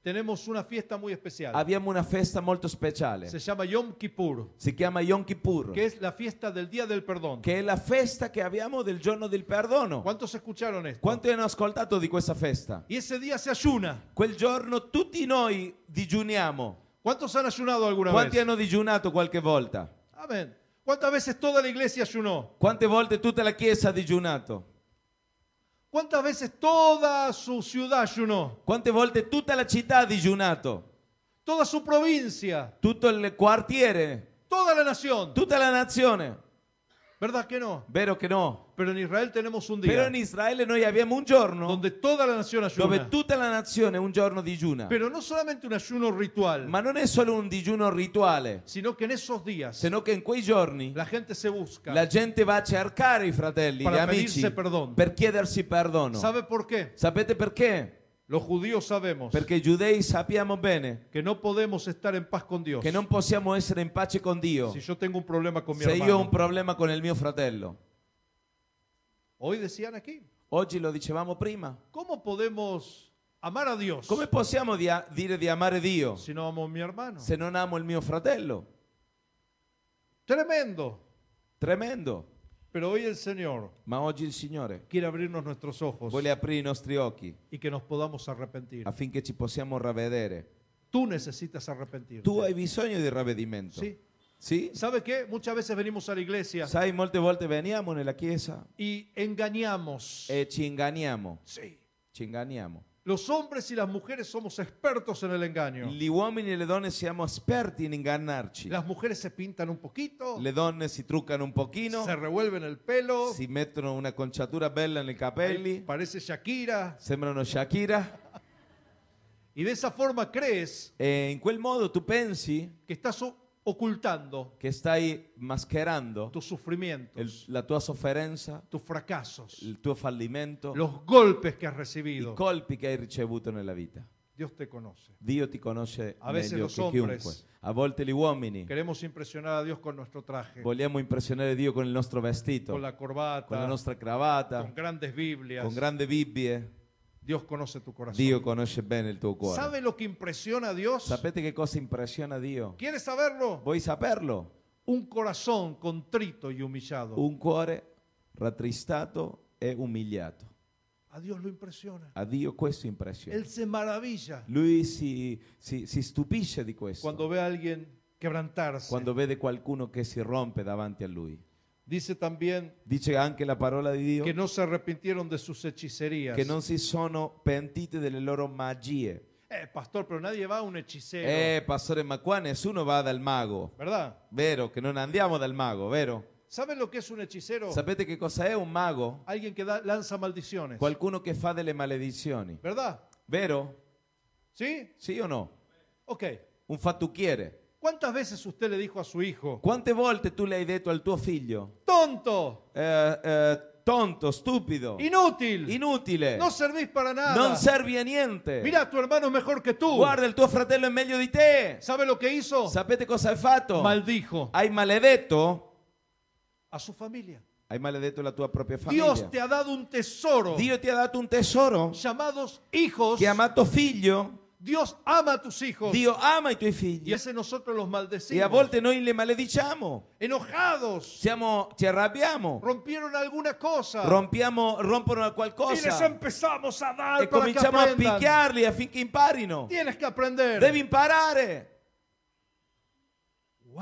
tenemos una fiesta muy especial. abbiamo una festa molto speciale. Se llama Yom Kippur, Si chiama Yom Kippur, que es la fiesta del Día del Perdón. che è la festa che abbiamo del giorno del perdono. ¿Cuántos escucharon esto? Quanti hanno ascoltato di questa festa? Y ese día se ayuna. Quel giorno tutti noi digiuniamo. ¿Cuántos han ayunado alguna Quanti vez? hanno digiunato qualche volta? Amén. ¿Cuántas veces toda la iglesia ayunó? Quante volte tutta la chiesa ha digiunato? ¿Cuántas veces toda su ciudad ayunó? Quante volte tutta la città ha digiunato? Toda su provincia, Tutto il quartiere, toda la nación. tutta la nazione. ¿Verdad que no? Vero che no? Pero en Israel tenemos un Però día in Israele noi abbiamo un giorno donde toda la nación dove ayuna. tutta la nazione un giorno digiuna. Pero no solamente un ayuno ritual, Ma non è solo un digiuno rituale, sino que en esos días sino che in quei giorni la gente se busca. la gente va a cercare i fratelli, Para gli amici, pedirse perdono. per chiedersi perdono. ¿Sabe por qué? Sapete perché? Los judíos sabemos Perché i giudei sappiamo bene que no podemos estar en paz con Dios che non possiamo essere in pace con Dio si yo tengo un problema con mi se io ho un hermano. problema con il mio fratello. Hoy decían aquí, Oggi lo dicevamo prima. ¿cómo podemos amar a Dios Come possiamo dire di amare Dio si no amo a mi hermano? se non amo il mio fratello? Tremendo. Tremendo. Pero hoy el Señor Ma oggi il Signore quiere abrirnos nuestros ojos vuole aprire i nostri occhi y que nos podamos arrepentir. affinché ci possiamo ravvedere. Tú necesitas arrepentirte. Tu hai bisogno di ravvedimento. Sí. Sì? ¿Sabe qué? Muchas veces venimos a la iglesia Sai, molte volte veniamo nella chiesa y engañamos. e ci inganniamo. Sí. Ci inganniamo. Los hombres y las mujeres somos expertos en el engaño. Gli uomini e le donne siamo esperti in ingannarci. Las mujeres se pintan un poquito, Le donne si truccano un pochino, se revuelven el pelo, si mettono una conciatura bella nei capelli, parece Shakira, sembrano Shakira y de esa forma crees e in quel modo tu pensi que estás ocultando che stai mascherando tus sufrimientos, la tua sofferenza, tus fracasos, il tuo fallimento, los golpes que has i recibido. colpi che hai ricevuto nella vita. Dios te conoce. Dio ti conosce A veces meglio los che hombres chiunque. A volte gli uomini Queremos impresionar a Dios con nuestro traje, vogliamo impressionare Dio con il nostro vestito, con la corbata, con la nostra cravatta, con grandes Biblias. con grandi Bibbie. Dios conoce tu corazón. Dio conosce bene il tuo cuore. ¿Sabe lo que impresiona a Dios? Sapete che cosa impressiona Dio? ¿Quieres saberlo? Vuoi saperlo? Un corazón contrito y humillado. Un cuore rattristato e umiliato. A Dios lo impresiona. A Dio questo impressiona. Él se maravilla Lui si stupisce di questo cuando ve a alguien quebrantarse. quando vede qualcuno che si rompe davanti a lui. Dice también Dice anche la parola di Dio que no se arrepintieron de sus hechicerías. che non si sono pentiti delle loro magie. Pastor, pero nadie va a un hechicero, Pastore, ma qua nessuno va dal mago. ¿verdad? Vero che non andiamo dal mago, vero? ¿Saben lo que es un hechicero? Sapete che cosa è un mago? Alguien que lanza maldiciones, Qualcuno che fa delle maledizioni. ¿verdad? Vero? ¿Sí? Sì o no? Ok. Un fattucchiere. ¿Cuántas veces usted le dijo a su hijo, Quante volte tu le hai detto al tuo figlio? tonto, Tonto, stupido, inútil, inutile, no servís para nada? non servi a niente. Mira, tu hermano es mejor que tú. Guarda, il tuo fratello è meglio di te. ¿Sabe lo que hizo? Sapete cosa hai fatto? Maldijo Hai maledetto? a su familia. Hai maledetto la tua propria famiglia. Dios te ha dado un tesoro Dio ti ha dato un tesoro llamados hijos. chiamato figlio. Dios ama a tus hijos. Dio ama i tuoi Y figli. a veces nosotros los E a maldecimos. volte noi le malediciamo. Enojados. Ci arrabbiamo. Rompieron alguna cosa. Rompono Y les qualcosa. empezamos a dar E para que cominciamo a aprendan. picchiarli affinché imparino. Tienes que aprender. Devi imparare. Wow.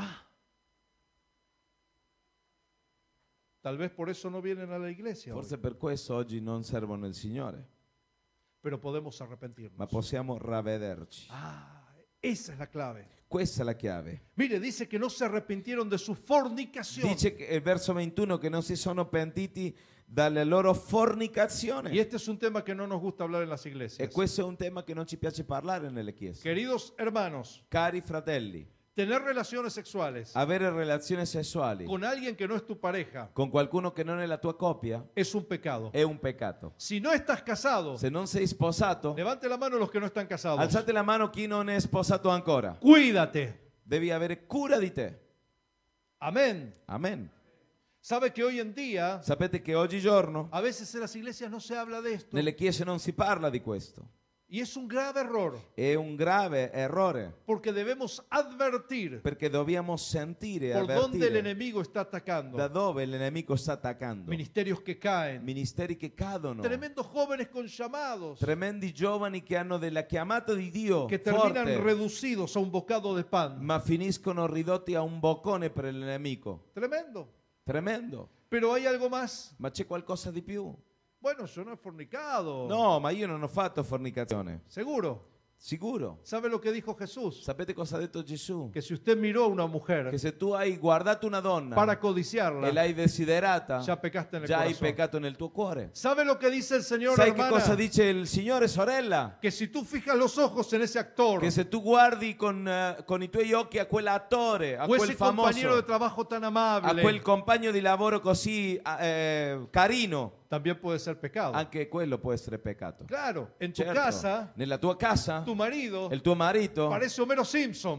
Tal vez por eso no vienen a la iglesia hoy, Forse per questo oggi non servono il Signore, pero podemos arrepentirnos. ma possiamo ravvederci. Esa es la clave. Questa è la chiave. Mire, dice que no se arrepintieron de su fornicación. Dice che, il verso 21 che non si sono pentiti dalle loro fornicazioni. Y este es un tema que no nos gusta hablar en las E iglesias. questo è un tema che non ci piace parlare nelle chiese. Queridos hermanos, Cari fratelli, tener relaciones sexuales avere relazioni sessuali con alguien que no es tu pareja con qualcuno che non è la tua coppia es un pecado. è un peccato. Si no estás casado, Se non sei sposato, levante la mano los que no están casados. alzate la mano chi non è sposato ancora. Cuídate. Devi avere cura di te. Amén. Amen. ¿Sabe que hoy en día, Sapete che oggigiorno a veces en las iglesias no se habla de esto? nelle chiese non si parla di questo. Y es un grave error, È un grave errore, porque debemos advertir perché dobbiamo sentire e por dónde el avvertire enemigo está atacando. da dove il nemico sta attaccando. Ministerios que caen, Ministeri che cadono, tremendos jóvenes con llamados tremendi giovani che hanno della chiamata di Dio que terminan forte, reducidos a un bocado de pan. ma finiscono ridotti a un boccone per il nemico. Tremendo. Tremendo. Pero hay algo más. Ma c'è qualcosa di più? Bueno, yo no he fornicado. No, ma io non ho fatto fornicazione. Seguro. Sicuro? ¿Sabe lo que dijo Jesús? Sapete cosa ha detto Gesù? Que si usted miró a una mujer Che se tu hai guardato una donna para codiciarla, e l'hai desiderata, ya pecaste en el già hai corazón. peccato nel tuo cuore. ¿Sabe lo que dice el Señor, Sai che hermana? cosa dice il Signore, sorella? Que si tú fijas los ojos en ese actor Che se tu guardi con i tuoi occhi a quell'attore, a o quel ese compañero de famoso, trabajo tan a amable, quel compagno di lavoro così carino, también puede ser pecado. anche quello può essere peccato. Claro, en tu Certo, casa, nella tua casa, tu marido il tuo marito parece Homero Simpson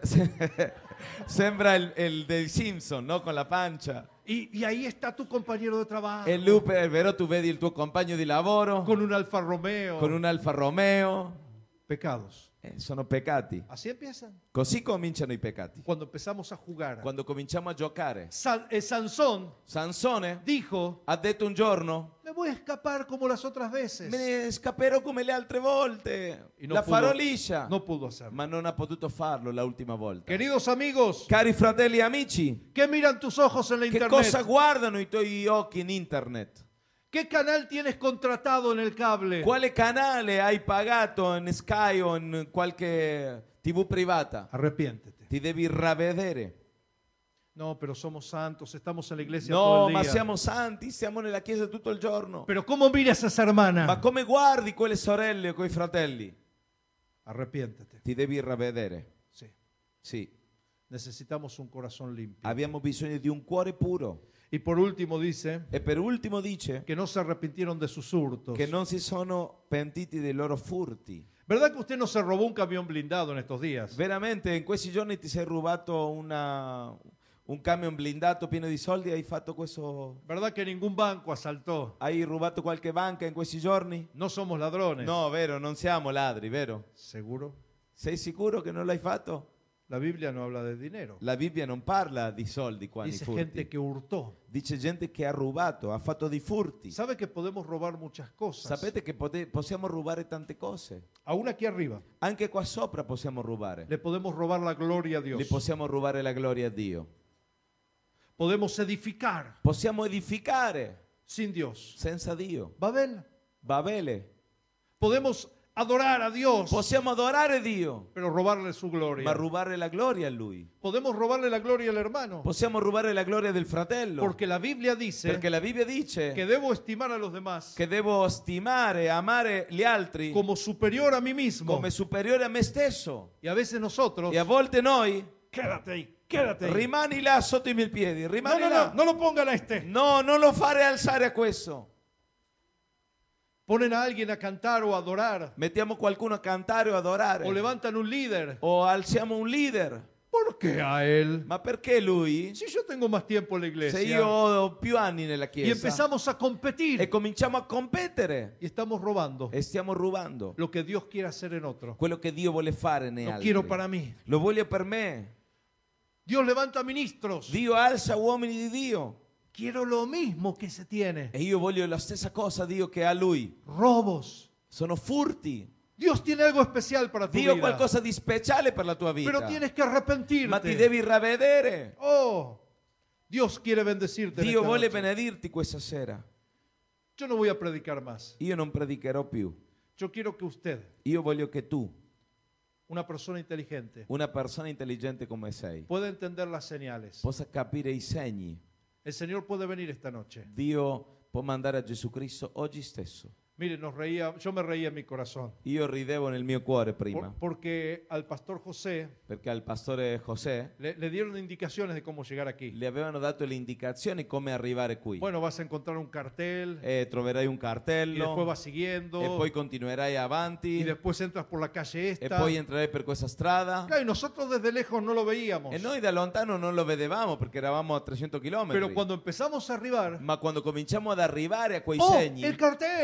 sembra il dei Simpson, no? Con la pancia. y ahí está tu compañero de trabajo E lui, è vero, tu vedi il tuo compagno di lavoro con un Alfa Romeo. con un Alfa Romeo. Pecados. Sono peccati. Así empiezan. Così cominciano i peccati. Cuando empezamos a jugar. Quando cominciamo a giocare. Sansón Sansone dijo, ha detto un giorno: me voy a escapar como las otras veces. me ne scapperò come le altre volte. Y no La pudo- farò liscia. No pudo hacerlo. Ma non ha potuto farlo la ultima volta. Queridos amigos, Cari fratelli e amici, ¿qué miran tus ojos en la che internet? cosa guardano i tuoi occhi in internet? ¿Qué canal tienes contratado en el cable? Quale canale hai pagato in Sky o in qualche TV privata? Arrepiéntete. Ti devi ravvedere. No, pero somos santos, estamos en la iglesia No, todo el ma día. siamo santi, siamo nella chiesa tutto il giorno. Pero ¿cómo miras a esa hermana? Ma come guardi quelle sorelle o quei fratelli? Arrepiéntete. Ti devi ravvedere. Sí. Sì, Necesitamos un corazón limpio. abbiamo bisogno di un cuore puro. Y por último dice E per ultimo dice que no se arrepintieron de sus hurtos. che non si sono pentiti dei loro furti. ¿Verdad que usted no se robó un camión blindado en estos días? Veramente in questi giorni ti sei rubato un camion blindato pieno di soldi e hai fatto questo... ¿Verdad que ningún banco asaltó? Hai rubato qualche banca in questi giorni? No somos ladrones. No, vero, non siamo ladri, vero? ¿Seguro? Sei sicuro che non l'hai fatto? La Biblia no habla de dinero. La Bibbia non parla di soldi qua nei Dice furti. gente que hurtó. Dice gente che ha rubato, ha fatto dei furti. ¿Sabe que podemos robar muchas cosas? Sapete che possiamo rubare tante cose. Aún aquí arriba. Anche qua sopra possiamo rubare. Le podemos robar la gloria a Li Dios. possiamo rubare la gloria a Dio. Podemos edificar Possiamo edificare sin Dios. senza Dio. Babel. Babele. Podemos adorar a Dios, Possiamo adorare Dio, pero robarle su ma gloria. rubare la gloria a Lui. Podemos robarle la gloria al hermano, Possiamo rubare la gloria del fratello. porque la Biblia dice Perché la Bibbia dice que debo estimar a los demás che devo stimare e amare gli altri como superior a mí mismo. come superiore a me stesso. Y a veces nosotros, E a volte noi, quédate ahí, quédate ahí. rimani là sotto i miei piedi, No, rimani no, là. no, no lo pongan a este. No, non lo fare alzare a questo. Ponen a alguien a cantar o a adorar, Mettiamo qualcuno a cantare o adorare. o levantan un líder. O alziamo un leader. ¿Por qué a él? Ma perché lui? Si yo tengo más tiempo en la Se iglesia. io ho più anni nella Y chiesa empezamos a competir. e cominciamo a competere Y estamos robando e stiamo rubando lo que Dios quiere hacer en otro. quello che Dio vuole fare nei Lo altri. quiero para mí. Lo voglio per me. Dios levanta ministros. Dio alza uomini di Dio Quiero lo mismo que se tiene. e io voglio la stessa cosa Dio che ha lui. Robos. Sono furti. Dios tiene algo especial para tu Dio ha vida. qualcosa di speciale per la tua vita. Pero tienes que arrepentirte. Ma ti devi ravvedere. Oh, Dios quiere bendecirte. en Dio esta vuole noche. benedirti questa sera. Yo no voy a predicar más. Io non predicherò più. Yo quiero que usted, Io voglio che tu, una persona inteligente, una persona intelligente come sei, pueda entender las señales. possa capire i segni. El Señor puede venir esta noche. Dio può mandare a Gesù Cristo oggi stesso. Mire, yo me reía en mi corazón. Io ridevo nel mio cuore prima, Porque al pastor José perché al pastore José le dieron indicaciones de cómo llegar aquí. le avevano dato le indicazioni come arrivare qui. Bueno, vas a encontrar un cartel Troverai un y cartello después vas siguiendo e poi continuerai avanti y después entras por la calle e esta. poi entrerai per questa strada. Claro, y nosotros desde lejos no lo veíamos. E noi da lontano non lo vedevamo perché eravamo a 300 km. Pero cuando empezamos a arribar, Ma quando cominciamo ad arrivare a quei ¡oh, segni, el cartel! abbiamo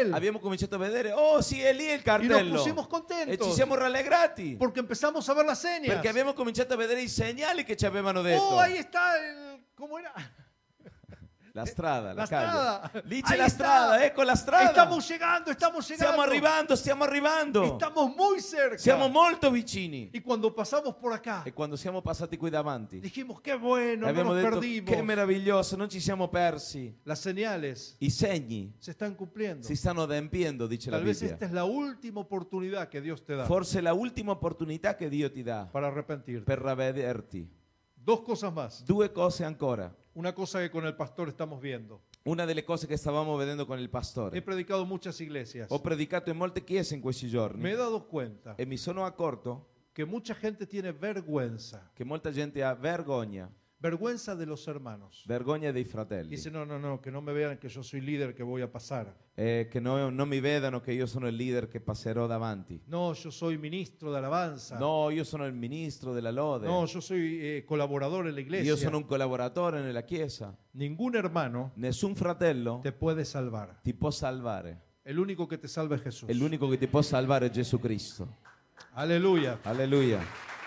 cominciato a vedere, oh sì, è lì il Y nos cartello. pusimos E ci contentos siamo rallegrati. porque empezamos a ver las señas. Perché abbiamo cominciato a vedere i segnali che ci avevano detto. Oh, ahí está el... ¿Cómo era? La strada, la La calle. strada. Lì c'è Ahí la está. strada, ecco la strada. Estamos llegando, estamos llegando. Stiamo arrivando, stiamo arrivando. Estamos muy cerca. Siamo molto vicini. Y cuando pasamos por acá, E quando siamo passati qui davanti, dijimos, qué bueno, no abbiamo nos detto perdimos. che meraviglioso, non ci siamo persi. Las señales I segni se están cumpliendo. si stanno adempiendo, dice la Tal vez Bibbia. esta es la última oportunidad que Dios te da Forse è la ultima opportunità che Dio ti dà para arrepentirte. per ravvederti. Dos cosas más. Due cose ancora. Una cosa que con el pastor estamos viendo. Una delle cose che stavamo vedendo con il He pastore. predicado en muchas iglesias. Ho predicato in molte chiese in questi Me he giorni dado cuenta e mi sono accorto que mucha gente tiene vergüenza. che molta gente ha vergogna, Vergüenza de los hermanos. vergogna dei fratelli, Dice, no, que no me vean que yo soy líder, que voy a pasar. che non mi vedano che io sono il leader che passerò davanti. No, yo soy ministro de alabanza. No, io sono il ministro della lode. No, yo soy colaborador en la iglesia. Io sono un collaboratore nella chiesa. Ningún hermano Nessun fratello te puede salvar. ti può salvare. El único que te salva es Jesús. E l'unico che ti può salvare è Gesù Cristo. Aleluya. Alleluia.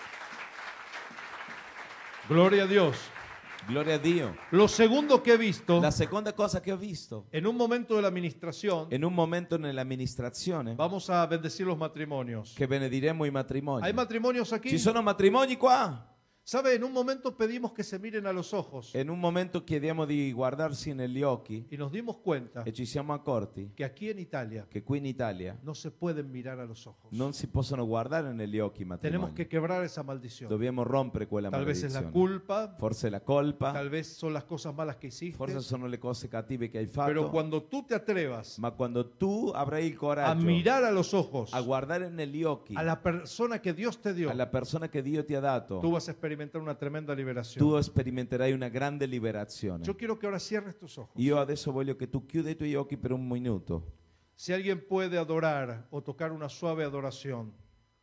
Gloria a Dios. Gloria a Dio. Lo segundo que he visto La seconda cosa che ho visto, en un momento de la administración, in un momento nell'amministrazione, vamos a bendecir los matrimonios. che benediremo i matrimoni. ¿Hay matrimonios aquí? Ci sono matrimoni qua? ¿Sabe? En un momento pedimos que se miren a los ojos E in un momento chiediamo di guardarsi negli occhi y nos dimos cuenta e ci siamo accorti que aquí en Italia che qui in Italia no se pueden mirar a los ojos. non si possono guardare negli occhi i Tenemos matrimoni. que quebrar esa maldición. Dobbiamo rompere quella Tal vez es la maledizione. culpa, Forse è la colpa, tal vez son las cosas malas que hiciste, forse sono le cose cattive che hai pero fatto, cuando tú te atrevas ma quando tu avrai il a coraggio mirar a los ojos a guardare negli occhi a la persona que Dios te dio, alla persona che Dio ti ha dato, tú vas a experimentar una tremenda tu liberación. sperimenterai una grande liberazione. Yo quiero que ahora cierres tus ojos. Io adesso voglio che tu chiuda i tuoi occhi per un minuto. Si alguien puede adorar o tocar una suave adoración.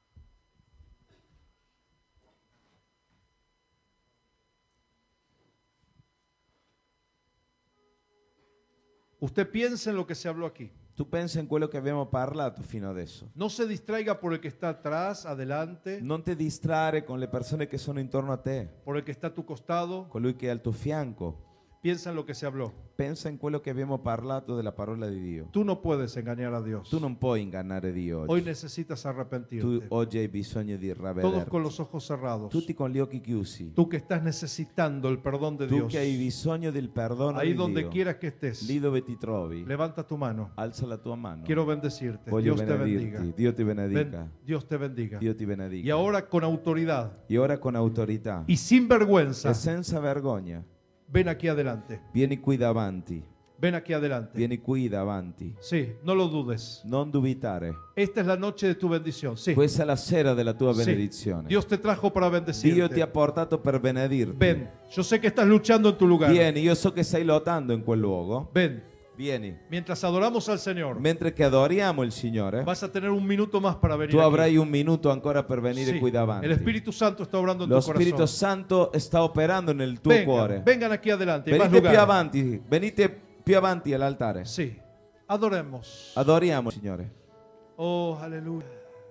Usted piensa en lo que se habló aquí. Tu pensa in quello che abbiamo parlato fino adesso. No se distraiga por el que está atrás, adelante, Non ti distrarre con le persone che sono intorno a te, por el que está a tu costado. colui che è al tuo fianco. Piensa en lo que se habló. Pensa in quello che abbiamo parlato della parola di Dio. Tú no puedes engañar a Dios. Tu non puoi ingannare Dio Hoy oggi. necesitas Tu arrepentirte. oggi hai bisogno di Todos con ravvederti. los ojos cerrados. Tutti con gli occhi chiusi. Tú que estás necesitando el perdón de Tu Dios. che hai bisogno del perdono Ahí di donde Dio. quieras que estés. Lì dove ti trovi, Levanta tu mano. alza la tua mano. Quiero bendecirte. Voglio Dios te bendiga. benedirti. Dio ti benedica. Dios te bendiga. Dio ti benedica. Y ahora con autoridad E ora con autorità y sin vergüenza, e senza vergogna, ven aquí adelante. vieni qui davanti. Ven aquí adelante. Vieni qui davanti. Sí, no lo dudes. Non dubitare. Esta es la noche de tu bendición. Sí. Questa è la sera della tua Sí. benedizione. Dios te trajo para Dio ti bendecirte. ha portato per benedirti. Ven, yo sé que estás luchando en tu lugar. Vieni, io so che stai lottando in quel luogo. Ven, Vieni. mientras adoramos al Señor, Mentre che adoriamo il Signore, vas a tener un minuto más para venir tu aquí. avrai un minuto ancora per venire Sí, qui davanti. el Espíritu Santo está obrando en Lo tu Spirito corazón. Santo sta operando nel tuo cuore. Vengan aquí adelante. Hay más Venite più lugar. avanti, venite più avanti all'altare. Sí, adoremos. Adoriamo il Signore. Oh, aleluya.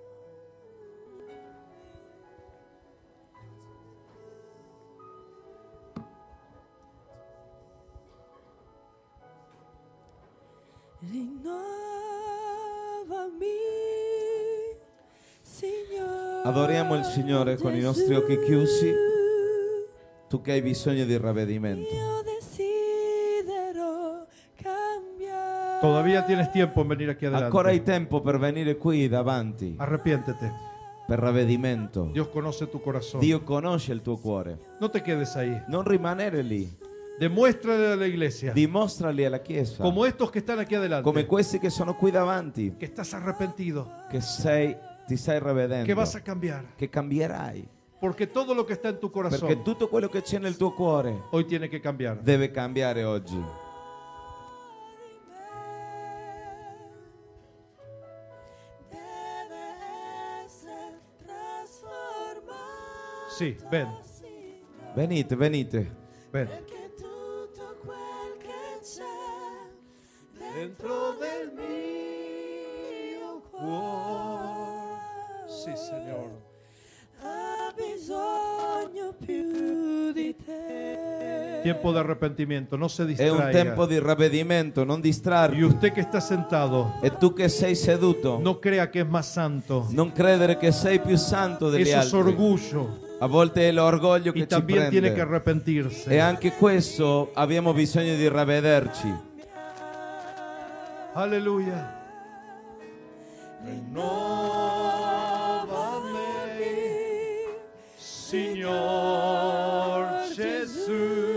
Rinnovami, Signore. Adoriamo il Signore con i nostri occhi chiusi. Tu che hai bisogno di ravvedimento. Io desidero cambiare. Todavía tienes tiempo en venir aquí adelante. Ancora hai tempo per venire qui davanti Arrepiéntete. per ravvedimento. Dios conoce tu corazón. Dio conosce il tuo cuore. No te quedes ahí. Non rimanere lì. Demuéstrale a la iglesia, Dimostrali alla Chiesa, como estos que están aquí adelante, come questi che sono qui davanti, que estás arrepentido, che ti stai ravvedendo, que vas a cambiar. che cambierai. Porque todo lo que está en tu corazón Perché tutto quello che c'è nel tuo cuore hoy tiene que cambiar. deve cambiare oggi. Deve essere trasformato. Sí, ven, Venite, venite. ven. Perché tutto quel che c'è Dentro del mí Sì, Signore. Ha bisogno più di te. Tiempo de arrepentimiento, no se È un distraiga. tempo di ravvedimento, non Y distrarti. usted que está sentado, E tu che sei seduto, no crea que es más santo. non credere che sei più santo degli Eso es altri. orgullo. A volte è l'orgoglio Y che ci también tiene que prende. arrepentirse. E anche questo abbiamo bisogno di ravvederci. Aleluya. Señor Jesús.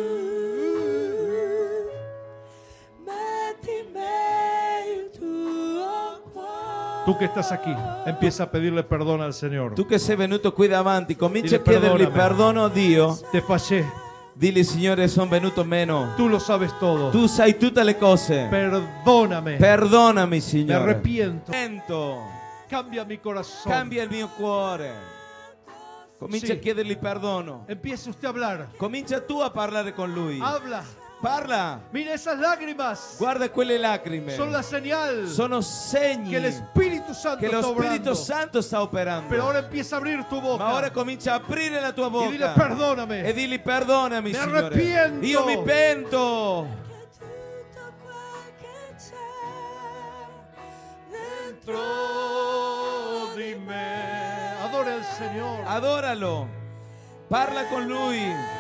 Mettimi il tuo cuore. Tú que estás aquí, empieza a pedirle perdón al Señor. Tu che sei venuto qui davanti, comincia Dile, a chiedergli perdonami. perdono a Dio. Te fallé, Dili, Signore, sono venuto meno. tú lo sabes todo. Tu sai tutte le cose. Perdóname. Perdonami, Me Signore. arrepiento. Arrepiento. Cambia mi corazón. Cambia il mio cuore. Comincia Sì. a chiedergli perdono. Empiece usted a hablar. Comincia tu a parlare con lui. Habla. Parla. Mira esas lágrimas. Guarda quelle lacrime. Son la señal Sono segni que el Espíritu Santo che lo está Spirito obrando. Santo sta operando. Pero ahora empieza a abrir tu boca. Ma ora comincia a aprire la tua y dile bocca. perdóname. E dilli perdonami, Mi Signore. arrepiento. Io mi pento. Che tutto quel che c'è dentro Dentro di me. Adore al Señor. Adoralo. Parla con lui.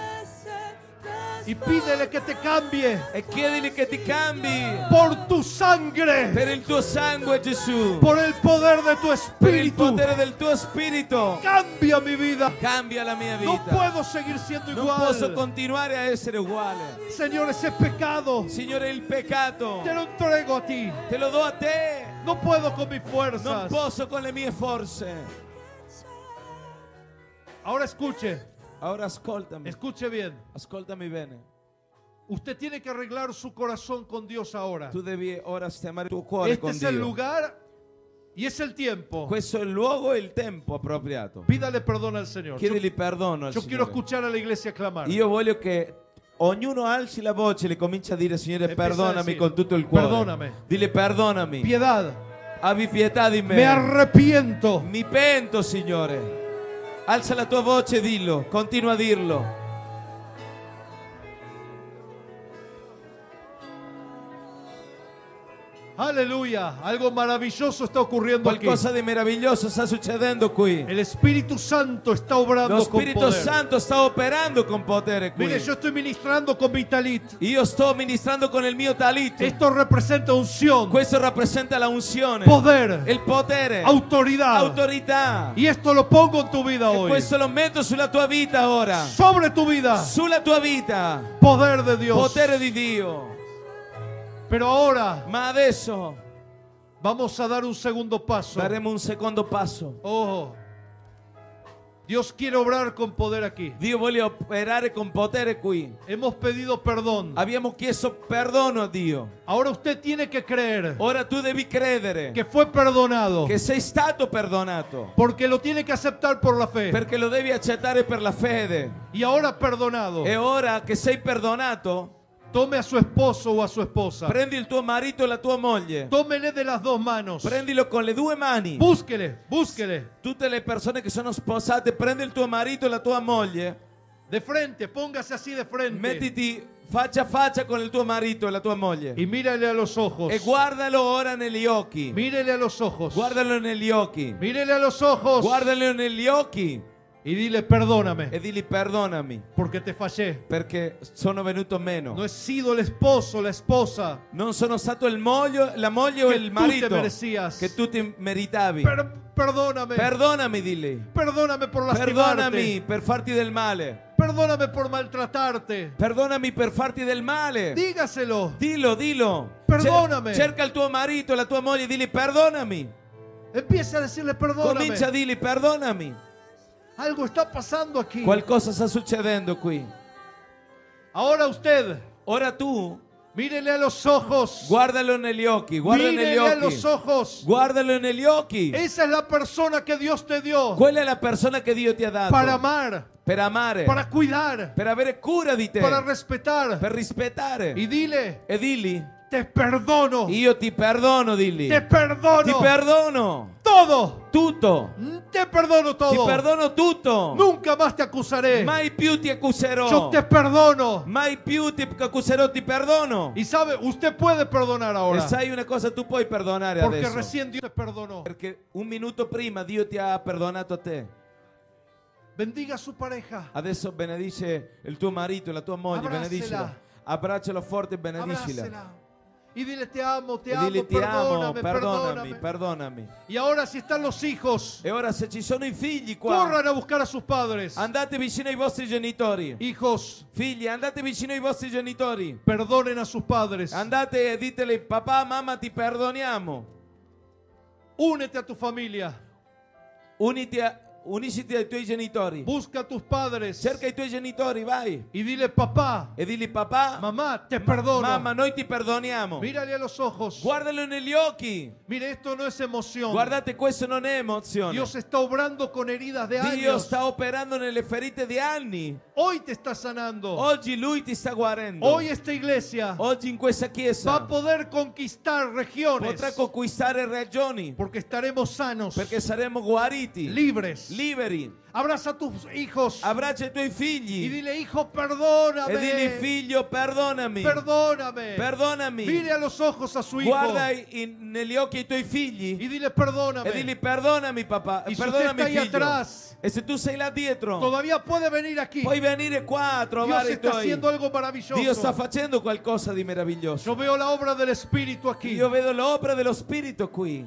Y pídele que te cambie E chiedili che ti cambi. por tu sangre. Per il tuo sangue, Gesù. Por el poder de tu Per il Espíritu. potere del tuo spirito. Cambia mi vida. Cambia la mia No vita. puedo seguir siendo Non posso igual. continuare a essere uguale. Señor, ese pecado Signore, il peccato te lo entrego a ti. te lo do a te. No puedo con mis Non fuerzas. posso con le mie forze. Ahora escuche. Ora ascoltami. Escuche bien. Ascoltami bene. Usted tiene que arreglar su corazón con Dios ahora. Tu devi ora sistemare il tuo cuore Este con es el Dio. lugar y es el tiempo. Questo è il luogo e il tempo appropriato. Pídale perdón al Señor. Chiedili perdono al Yo quiero Signore. escuchar a la iglesia clamar. Io voglio che ognuno alzi la voce e le comincia a dire, Signore, Empieza a perdonami decir, con tutto il cuore. perdonami. Dile, perdonami. Piedad. Abbi pietà di me. Me arrepiento. Mi pento, Signore. Alza la tua voce e dillo. Continua a dirlo. Aleluya. Algo maravilloso está ocurriendo aquí. Qualcosa di meraviglioso sta succedendo qui. El Espíritu Santo está obrando Lo con Spirito poder. Santo sta operando con potere qui. Mire, yo estoy ministrando con mi talit. Io sto ministrando con il mio talit. Esto representa unción, Questo rappresenta la unzione, poder, il potere, autoridad. autorità. Y esto lo pongo en tu vida E hoy. questo lo metto sulla tua vita ora. Sobre tu vida, Sulla tua vita. poder de Dios. Potere di Dio. Pero ahora Ma adesso vamos a dar un segundo paso. daremo un secondo passo. Oh, Dios quiere obrar con poder aquí. Dio vuole operare con potere qui. Hemos pedido perdón. Abbiamo chiesto perdono a Dio. Ahora usted tiene que creer Ora tu devi credere que fue perdonado. che sei stato perdonato. Porque lo tiene que aceptar por la fe. Perché lo devi accettare per la fede. Y ahora perdonado, E ora che sei perdonato, tome a su esposo o a su esposa. prendi il tuo marito e la tua moglie. Tómele de las dos manos. Prendilo con le due mani. Búsquele, búsquele. Tutte le persone che sono sposate, prendi il tuo marito e la tua moglie. De frente, póngase así de frente. Mettiti faccia a faccia con il tuo marito e la tua moglie. Y mírale a los ojos. E guardalo ora negli occhi. Mírele a los ojos. Guardalo negli occhi. Mírele a los ojos. Guardalo negli occhi. Y dile, perdóname, E digli perdonami. porque te fallé. Perché sono venuto meno. No he sido el esposo, la esposa Non sono stato la moglie o que il tú te marito merecías. che tu ti meritavi. Perdóname. Perdonami, dilli. Perdóname por lastimarte. Perdonami per farti del male. Perdóname por maltratarte. Perdonami per farti del male. Dígaselo. Dillo, dillo. Perdonami. Cerca il tuo marito e la tua moglie e digli perdonami. Empieza a decirle perdóname. Comincia a dirgli perdonami. Algo está pasando aquí. Qualcosa sta succedendo qui. Ahora usted, Ora tu mírele a los ojos. guardalo negli occhi, guarda negli Mírele a los occhi. ojos. Guardalo negli occhi. Esa es la persona que Dios te dio Quella è la persona che Dio ti ha dato para amar, per amare, para cuidar, per avere cura di te, para respetar. per rispettare. Y dile, E digli, Te perdono. Io ti perdono, dilli. Te perdono. Ti perdono Todo. tutto. Te perdono Ti todo. perdono tutto. Nunca más te acusaré. Mai più ti accuserò. Yo te perdono. Mai più ti accuserò, ti perdono. Y sabe, usted puede perdonar E ahora. sai una cosa, tu puoi perdonare Porque adesso. recién Dios te perdonó. Perché un minuto prima Dio ti ha perdonato a te. Bendiga a su pareja. Adesso benedice il tuo marito e la tua moglie, Abbracciala. benedicila. Abbraccialo forte e benedicila. Abrázela. Y dile te amo, E dilli ti amo, perdóname, perdonami, perdóname. perdonami. Y ahora si están los hijos, E ora se ci sono i figli qua, corran a buscar a sus padres. andate vicino ai vostri genitori. Hijos, Figli, andate vicino ai vostri genitori. perdonen a sus padres. Andate e ditele, papà, mamma, ti perdoniamo. Únete a tu familia. Unisciti ai tuoi genitori. Busca a tus padres. Cerca i tuoi genitori, vai. Y dile, papá, E digli, papà, mamá, te perdono. mamma, noi ti perdoniamo. Mírale a los ojos. Guardalo negli occhi. Mire, esto no es emoción. Guardate, questo non è emozione. Dios está obrando con heridas de Dio años. sta operando nelle ferite di anni. Hoy te está sanando. Oggi Lui ti sta guarendo. Hoy esta iglesia Oggi in questa va a chiesa poder conquistar regiones. potrà conquistare regioni. Porque estaremos sanos, Perché saremo guariti, libres. liberi. Abraza a tus hijos Abbraccia i tuoi y figli dile, hijo, perdóname. e digli, figlio, perdonami. Perdóname. Perdonami. Mire a los ojos a su hijo Guarda negli occhi ai tuoi figli y dile, perdóname. e digli, perdonami papà, Y si usted perdonami está ahí figlio. atrás, E se tu sei là dietro, todavía puede venir aquí. puoi venire qua a Dios trovare i está tuoi. haciendo algo maravilloso. Dio sta facendo qualcosa di meraviglioso. Yo veo la obra del Espíritu aquí. Io vedo l'opera dello Spirito qui,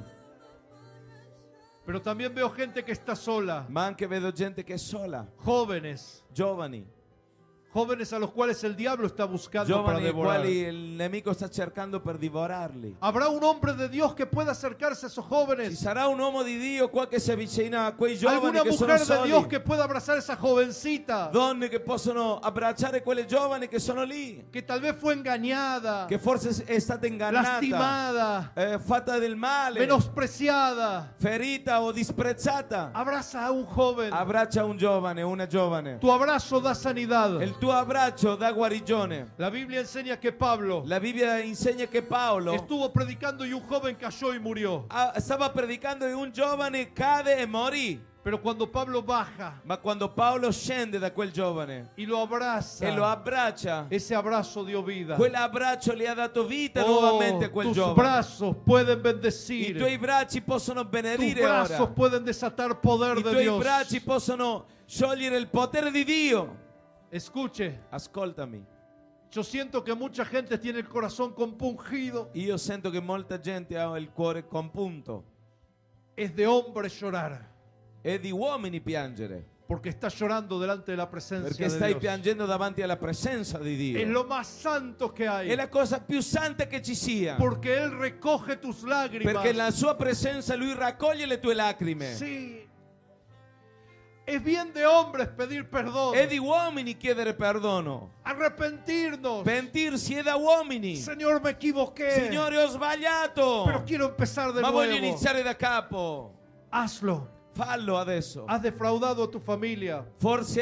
Pero también veo gente que está sola. ma anche vedo gente che è sola, Jóvenes. giovani, Jóvenes a los cuales el diablo está buscando para giovani ai devorar. quali il nemico sta cercando per divorarli. ¿Habrá un hombre de Dios que pueda acercarse a esos Ci jóvenes? sarà un uomo di Dio qua che si avvicina a quei giovani ¿Alguna che sono mujer de Dios soli, que pueda abrazar a esa jovencita donne che possono abbracciare quelle giovani che sono lì, que tal vez fue engañada, che forse è stata ingannata, lastimada, fatta del male, menospreciada? ferita o disprezzata? Abraza a un joven. Abbraccia un giovane, una giovane. Tu abrazo da sanidad. Il tuo abbraccio dà guarigione. La Biblia enseña que Pablo La Bibbia insegna che Paolo estuvo predicando y un joven cayó y murió. stava predicando e un giovane cade e morì. Pero cuando Pablo baja Ma quando Paolo scende da quel giovane y lo abraza, e lo abbraccia, ese abrazo dio vida. quell'abbraccio le ha dato vita Oh, nuovamente a quel tus giovane. brazos pueden I bendecir. tuoi bracci possono Tus benedire brazos ora. pueden desatar poder I de tuoi Dios. bracci possono sciogliere il potere di Dio. Escuche, Ascoltami, yo siento que mucha gente tiene el corazón compungido. io sento che molta gente ha il cuore compunto. Es de hombre llorar, È di uomini piangere, porque está llorando delante de la presencia perché de stai Dios. piangendo davanti alla presenza di Dio. Es lo más santo que È hay, la cosa più santa che ci sia, porque Él recoge tus lágrimas. perché nella sua presenza Lui raccoglie le tue lacrime. Sí. Es bien de hombres pedir perdón, È di uomini chiedere perdono. arrepentirnos. Pentirsi è da uomini. Señor, me equivoqué, Signore, ho sbagliato, pero quiero empezar de ma voglio nuevo. iniziare da capo. Hazlo. Fallo adesso. Has defraudado a tu familia, Forse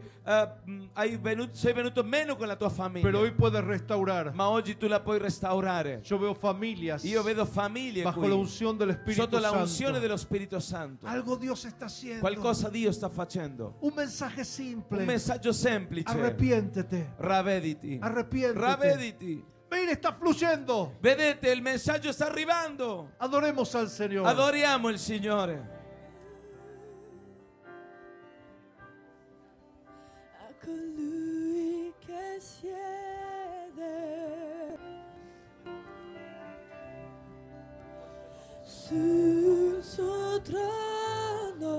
sei venuto meno con la tua famiglia, pero hoy puedes restaurar. ma oggi tu la puoi restaurare. Yo veo familias Io vedo famiglie bajo qui, la unción del Espíritu sotto la unzione Santo. dello Spirito Santo. Algo Dios está haciendo. Qualcosa Dio sta facendo. Un mensaje simple. Un messaggio semplice. Arrepiéntete. Ravvediti. Arrepiéntete. Ravvediti. Mira, está fluyendo. Vedete, il messaggio sta arrivando. Adoremos al Señor. Adoriamo il Signore. a colui che siede sul suo trono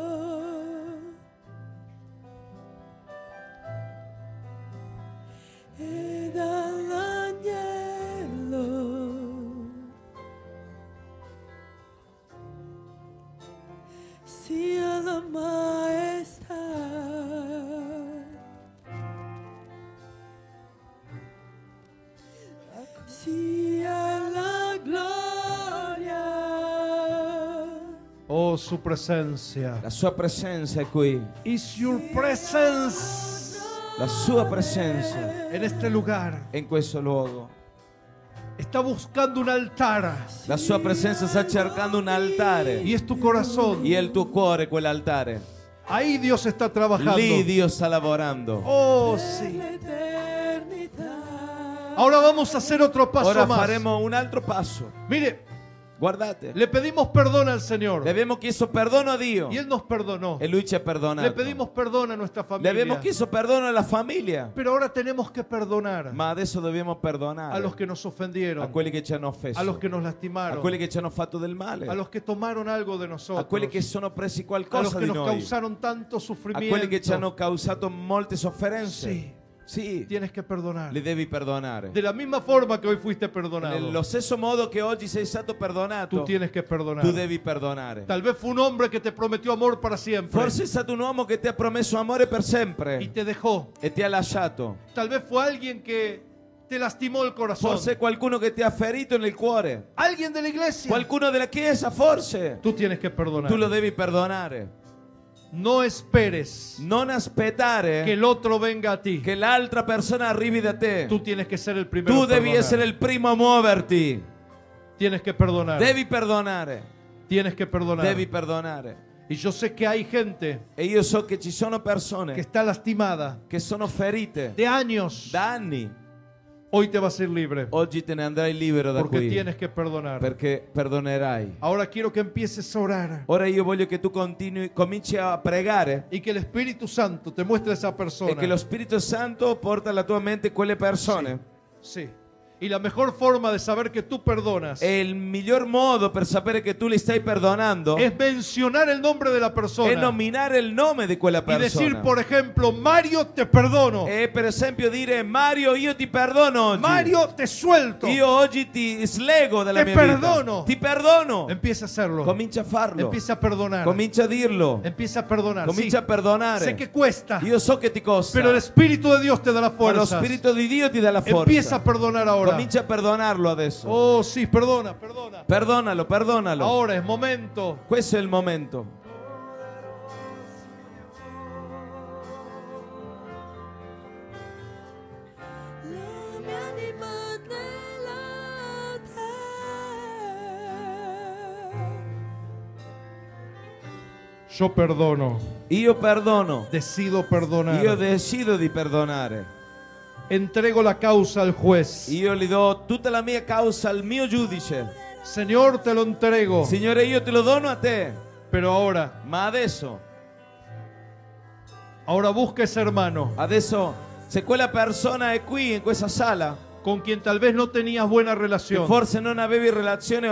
ed all'agnello sia la maestà sia la gloria. Oh, su presencia. La sua presenza è qui. Is your presence La sua presenza en este lugar. è in questo luogo. está buscando un altar. La sua presenza sta cercando un altare. Y es tu corazón. E è il tuo cuore quell'altare. Ahí Dios está trabajando. Lì Dio sta lavorando. Oh, sí. L'eternità. Ahora vamos a hacer otro paso Ora más. faremo un altro passo. Mire, Guardate. le pedimos perdón al Señor. Le abbiamo chiesto perdono a Dio. Y Él nos perdonó. E Lui ci ha perdonato. Le pedimos perdón a nuestra Le abbiamo familia. chiesto perdono alla famiglia. Pero ahora tenemos que perdonar Ma adesso dobbiamo a perdonare los que nos ofendieron, a quelli che ci hanno offeso. a los que nos A lastimaron, quelli che ci hanno fatto del a male. los que tomaron algo de A nosotros, quelli che sono presi a los qualcosa que di nos noi. causaron tanto A sufrimiento. quelli che ci hanno causato molte sofferenze. Sí, Sì, tienes que perdonar. li devi perdonare. De la misma forma que hoy fuiste perdonado, Nello stesso modo che oggi sei stato tú perdonato, tienes que perdonar. tu devi perdonare. Tal vez fue un hombre que te prometió amor para siempre Forse è stato un uomo che ti ha promesso amore per y sempre te dejó. e ti ha lasciato. Tal vez fue alguien que te lastimó el corazón. Forse è qualcuno che ti ha ferito nel cuore. Alguien de la iglesia. Qualcuno della chiesa, forse. Tú tienes que perdonar. Tu lo devi perdonare. No esperes Non aspettare que el otro venga a ti. che l'altra persona arrivi da te. Tú tienes que ser el primero. Tu a devi perdonar. essere il primo a muoverti. Tienes que perdonar. Devi perdonare. Tienes que perdonar. Devi perdonare. Y yo sé que hay gente E io so che ci sono persone que está lastimada che sono ferite de años. da anni. Hoy te vas a ir libre Oggi te ne andrai libero da porque qui. tienes que perdonar. Perché perdonerai. Ahora quiero que empieces a orar Ora io voglio che tu cominci a pregare y que el Espíritu Santo te muestre a esa persona. e che lo Spirito Santo porta alla tua mente quelle persone. Sí. Y la mejor forma de saber que tú perdonas E il miglior modo per sapere che tu li stai perdonando es mencionar el nombre de la è persona nominare il nome di quella y decir, persona. por ejemplo, Mario, te perdono. E per esempio dire: Mario, io ti perdono oggi. Mario, te suelto. Io oggi ti slego dalla Te mia perdono. vita. Ti perdono. Empieza a hacerlo. Comincia a farlo. Empieza a perdonar. Comincia a dirlo. Empieza a perdonar. Comincia Sí. a perdonare. Sé que cuesta, Io so che ti costa. pero el Espíritu de Dios te da la Ma lo fuerza. Spirito di Dio ti dà la forza. Empieza a perdonar ahora. Comincia a perdonarlo adesso. Oh, sí, perdona, perdona. Perdonalo, perdonalo. Ahora es momento. Questo è il momento. La mia anima nella te. Yo perdono. Io perdono. Decido perdonar. Io decido di perdonare. Entrego la causa al juez. Io gli do tutta la mia causa al mio giudice. Señor, te lo entrego. Signore, io te lo dono a te. Pero ahora, Ma adesso, busca ese hermano se quella persona è qui in questa sala, con quien tal vez no tenías buena che relación. forse non avevi relazione o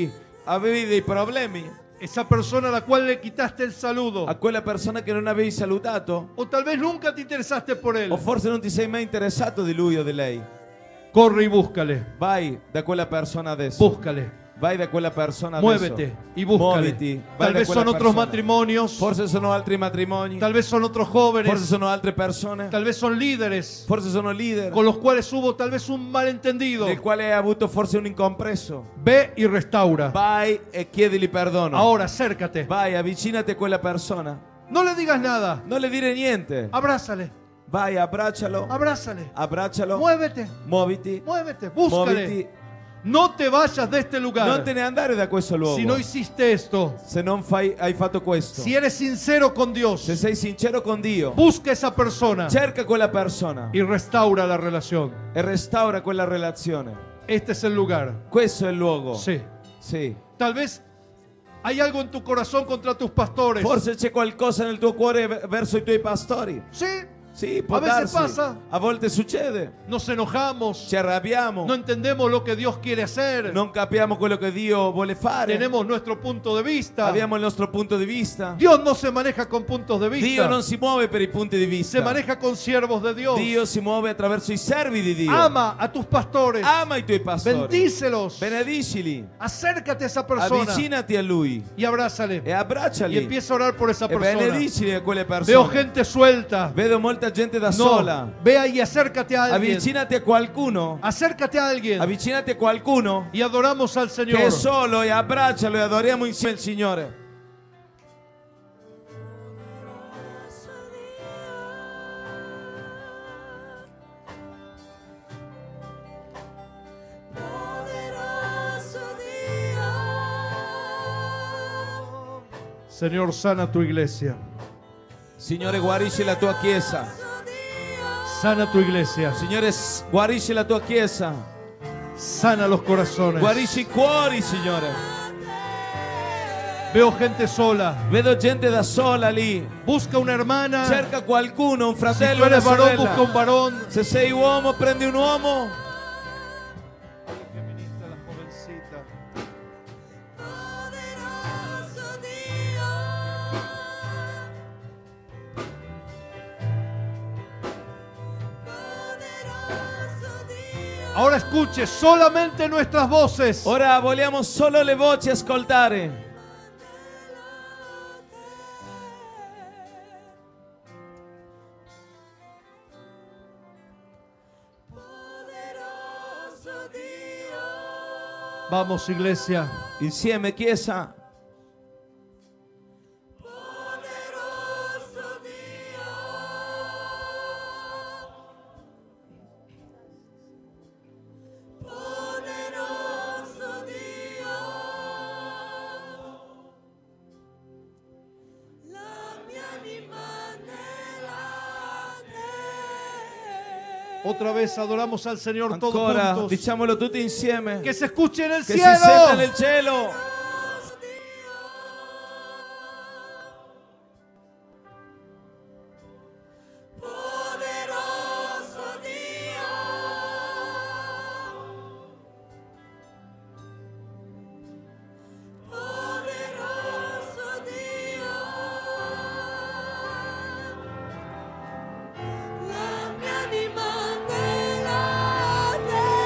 avevi dei problemi, Esa persona a la cual le quitaste el saludo. a quella persona che non avevi salutato, O tal vez nunca te interesaste por él. o forse non ti sei mai interessato di lui o di lei, Corre y búscale. vai da quella persona adesso. Búscale. Vai da quella persona adesso. Muévete y búscale. Muoviti, vai Tal da vez quella son otros persona. matrimonios. Forse sono altri matrimoni, Tal vez son otros forse jóvenes. sono altre persone, Tal vez son líderes forse sono leader, con los cuales hubo tal vez un malentendido. del quale hai avuto forse un incompreso. Ve y restaura. Vai e chiedili perdono. Ahora acércate. Vai, avvicinati a quella persona. No le digas nada. Non le dire niente. Abrázale. Vai, abbraccialo. Abrázale. Abbraccialo. Muévete. Muoviti. Muévete. Búscale. Muoviti. No te vayas de este lugar. Non te ne andare da questo luogo. Si no hiciste esto. Se non hai fatto questo. Si eres sincero con Dios. Se sei sincero con Dio, Busca esa persona cerca quella persona y restaura la relación. e restaura quella relazione. Este es el lugar. Questo è il luogo. Sí. Sì. Tal vez hay algo en tu corazón contra tus pastores. Forse c'è qualcosa nel tuo cuore verso i tuoi pastori. Sí. Sì, può A veces darsi. pasa. A volte succede. Nos enojamos. Ci arrabbiamo. No entendemos lo que Dios quiere hacer. Non capiamo quello che Dio vuole fare. Tenemos nuestro punto de vista. Abbiamo il nostro punto di vista. Dios no se maneja con puntos de vista. Dio non si muove per i punti di vista. Se maneja con siervos de Dios. Dio si muove attraverso i servi di Dio. Ama a tus pastores. Ama i tuoi pastori. Bendícelos. Benedicili. Acércate a esa persona Avvicinati a Lui y abrázale. e abbracciali. Y empieza a orar por esa E persona. benedicili a quelle persone. Veo gente suelta. Vedo molta gente da No, sola. ve ahí, acércate a alguien. Avvicinati a qualcuno. Acércate a alguien Avvicinati a qualcuno y adoramos al Señor. che è solo e abbraccialo e adoriamo insieme il Signore. Poderoso Señor, sana tu iglesia. Signore, guarisci la tua chiesa. Sana tu iglesia. Signore, guarisci la tua chiesa. Sana los corazones. Guarisci i cuori, Signore. Veo gente sola. Vedo gente da sola lì. Busca una hermana. Cerca qualcuno, un Si fratello, tú una eres varón, busca sorella. un varón. Se sei uomo, prendi un uomo. Que ministra la jovencita. Poderoso Dio, poderoso Dio, Ahora escuche solamente nuestras voces. Ora vogliamo solo le voci ascoltare. poderoso Dio, Vamos, iglesia. Insieme, chiesa. poderoso Dio, poderoso Dio, la mia anima nella te. Otra vez adoramos al Señor todos Ancora, juntos. diciamolo tutti insieme. Que se escuche en el Che si senta cielo. nel cielo. Poderoso Dio, poderoso Dio, la mia anima nella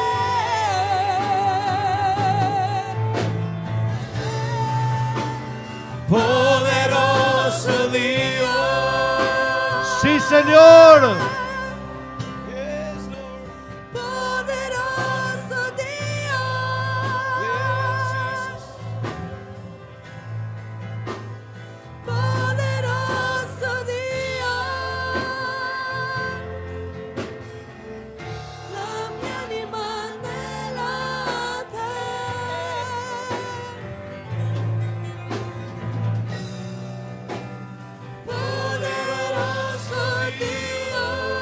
te. Poderoso Dio. Sí, Señor. Poderoso Dio, poderoso Dio, la mia anima nella te. Poderoso Dio,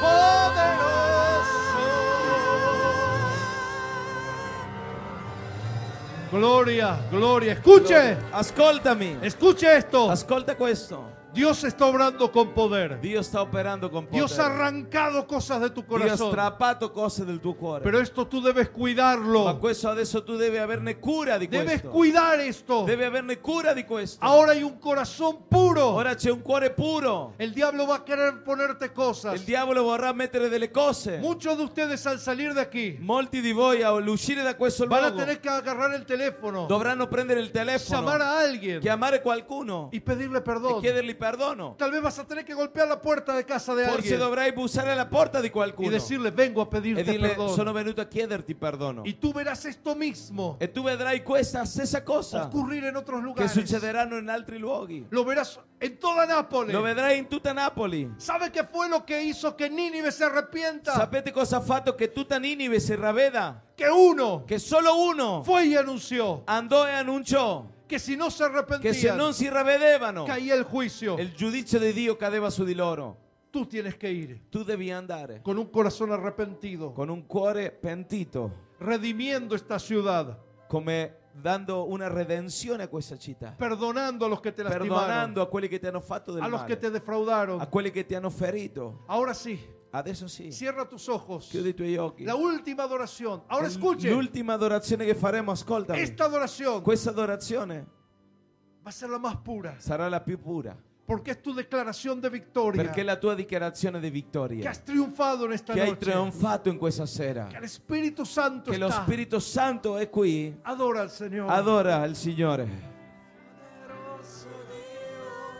Gloria, gloria. Escuche. Ascoltami. Escuche esto. Ascolta questo. Dios está obrando con poder. Dio sta operando con potere. Dios ha arrancado cosas de tu Dio ha corazón. strappato cose del tuo cuore. Pero esto tú debes Ma cuidarlo. questo adesso tu devi averne cura di Debes questo. cuidar esto. Devi averne cura di questo. Ahora hay un corazón puro. Ora c'è un cuore puro. El diablo va a querer ponerte cosas. Il diavolo vorrà mettere delle cose. Muchos de ustedes al salir de aquí Molti di voi all'uscire da questo van a luogo tener que agarrar el teléfono, dovranno prendere il llamar telefono, a alguien chiamare qualcuno y pedirle e perdón. chiedergli perdono. Tal vez vas a tener que golpear la puerta de casa de Forse alguien dovrai bussare alla porta di y qualcuno decirle, vengo a e pedirte dirle perdón. sono venuto a chiederti perdono. Y tú verás esto mismo E tu vedrai questa stessa cosa ocurrir en otros che lugares. succederanno in altri luoghi. Lo verás en toda Nápoles. Lo vedrai in tutta Napoli. ¿Sabe qué fue lo que hizo que Nínive se arrepienta? Sapete cosa ha fatto che tutta Ninive si ravveda? Que uno Che solo uno fue y anunció andò e annunciò que si no se che se arrepentían, non si ravvedevano caía el juicio. il giudizio di Dio cadeva su di loro. Tú tienes que ir Tu devi andare con un corazón arrepentido, con un cuore pentito, redimiendo esta ciudad, come dando una redenzione a questa città, perdonando a los que te lastimaron, perdonando a quelli che ti hanno fatto del a los que male, te defraudaron. a quelli che ti hanno ferito. Ahora sí, Adesso sì, cierra tus ojos. chiudi i tuoi occhi. La última adoración. Ahora escuche, L'ultima adorazione che faremo, ascoltami. esta adoración Questa adorazione va a ser la más pura, sarà la più pura, porque es tu declaración de victoria, perché è la tua dichiarazione di que vittoria, has triunfado en esta che hai noche, trionfato in questa sera, que el Espíritu Santo che lo está. Spirito Santo è qui. Adora al Señor. Adora il Signore. poderoso Dio,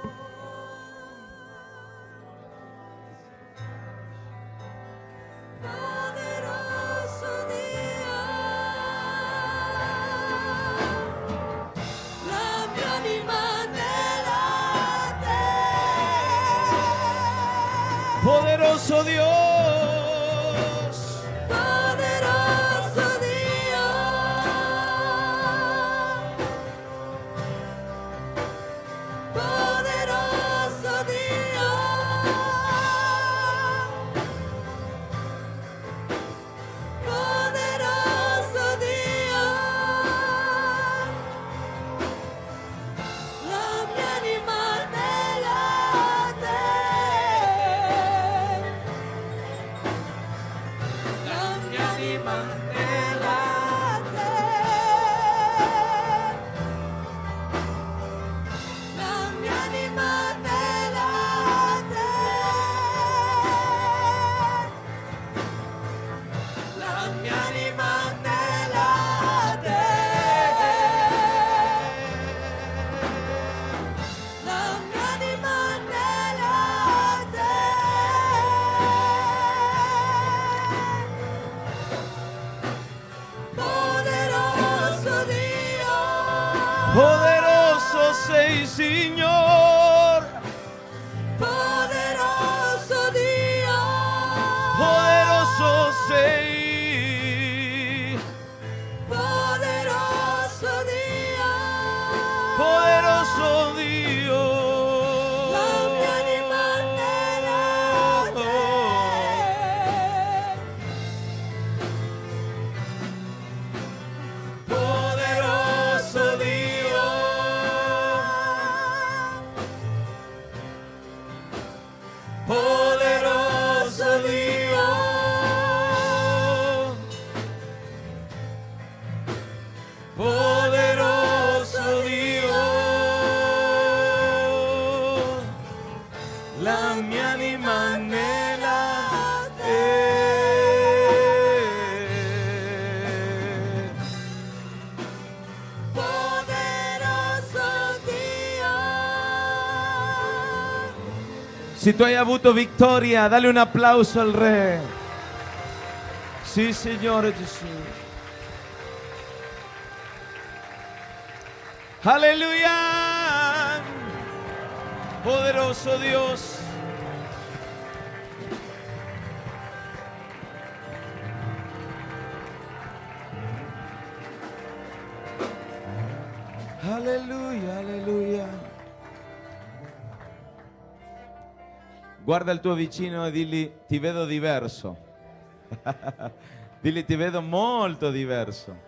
poderoso Dio, la mia anima nella te. Poderoso Dios. Poderoso Dio, poderoso Poderoso sei, Signor. Poderoso Dio. Poderoso sei. Poderoso Dio. Poderoso Dio. La mia anima anelate. Poderoso Dio. Poderoso Dio. Poderoso Dio. La mia anima anela te. Poderoso Dio. Se tu hai avuto vittoria, dale un applauso al Re. Sì, Signore Gesù. Aleluya. Poderoso Dios. Alleluia, alleluia. Guarda il tuo vicino e digli: ti vedo diverso. Digli: ti vedo molto diverso.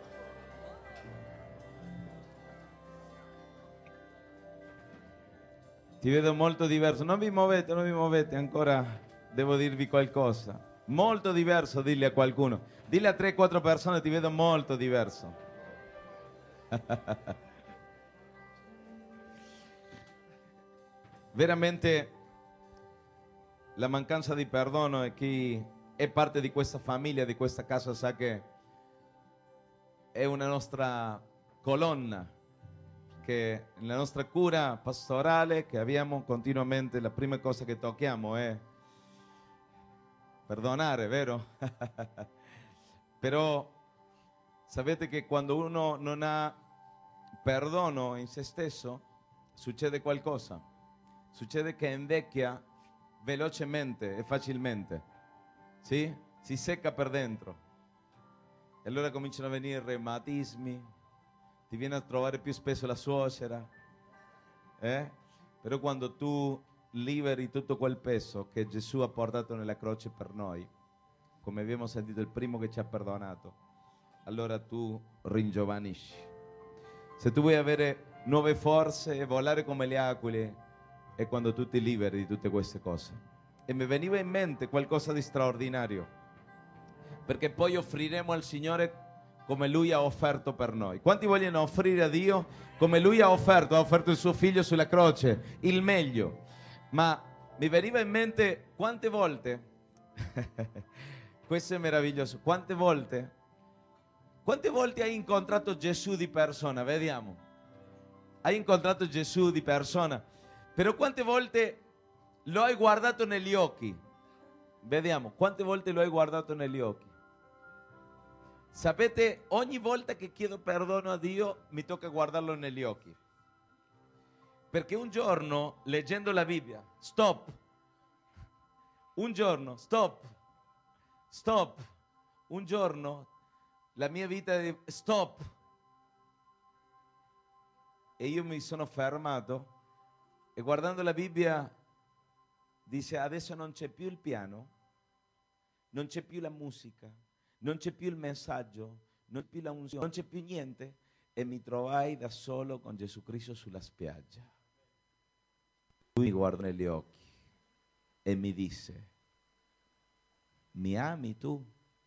Ti vedo molto diverso. Non vi muovete, ancora devo dirvi qualcosa. Molto diverso, dilli a qualcuno. Dilli a 3-4 persone: ti vedo molto diverso. Veramente la mancanza di perdono, e chi è parte di questa famiglia, di questa casa, sa che è una nostra colonna, che nella nostra cura pastorale che abbiamo continuamente, la prima cosa che tocchiamo è perdonare, vero? Però sapete che quando uno non ha perdono in se stesso, succede qualcosa. Succede che invecchia velocemente e facilmente, sì? Si secca per dentro. E allora cominciano a venire reumatismi, ti viene a trovare più spesso la suocera, Però quando tu liberi tutto quel peso che Gesù ha portato nella croce per noi, come abbiamo sentito, il primo che ci ha perdonato, allora tu ringiovanisci. Se tu vuoi avere nuove forze e volare come le aquile, è quando tu ti liberi di tutte queste cose. E mi veniva in mente qualcosa di straordinario, perché poi offriremo al Signore come Lui ha offerto per noi. Quanti vogliono offrire a Dio come Lui ha offerto il suo figlio sulla croce, il meglio? Ma mi veniva in mente quante volte, questo è meraviglioso, quante volte hai incontrato Gesù di persona? Vediamo. Hai incontrato Gesù di persona, però quante volte lo hai guardato negli occhi? Vediamo, quante volte lo hai guardato negli occhi? Sapete, ogni volta che chiedo perdono a Dio mi tocca guardarlo negli occhi. Perché un giorno, leggendo la Bibbia, un giorno, un giorno, la mia vita è stop. E io mi sono fermato e guardando la Bibbia dice: adesso non c'è più il piano, non c'è più la musica, non c'è più il messaggio, non c'è più la unzione, non c'è più niente. E mi trovai da solo con Gesù Cristo sulla spiaggia. Lui mi guardò negli occhi e mi disse: mi ami tu?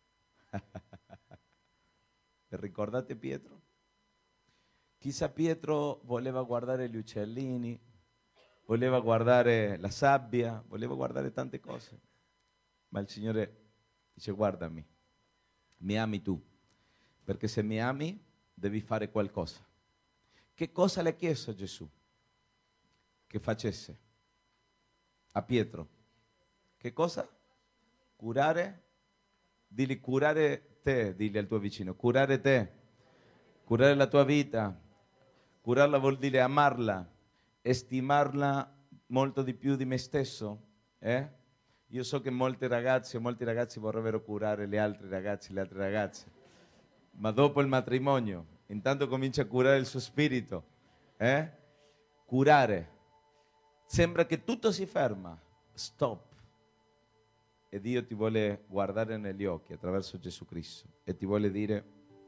Ricordate Pietro? Chissà, Pietro voleva guardare gli uccellini, voleva guardare la sabbia, voleva guardare tante cose. Ma il Signore dice: guardami, mi ami tu? Perché se mi ami devi fare qualcosa. Che cosa le ha chiesto a Gesù che facesse a Pietro? Che cosa? Curare? Dilli curare te, dilli al tuo vicino, curare te, curare la tua vita, Curarla vuol dire amarla, stimarla molto di più di me stesso. Io so che molti ragazzi vorrebbero curare le altre ragazze e le altre ragazze, ma dopo il matrimonio, intanto comincia a curare il suo spirito. Curare. Sembra che tutto si ferma. Stop. E Dio ti vuole guardare negli occhi attraverso Gesù Cristo e ti vuole dire: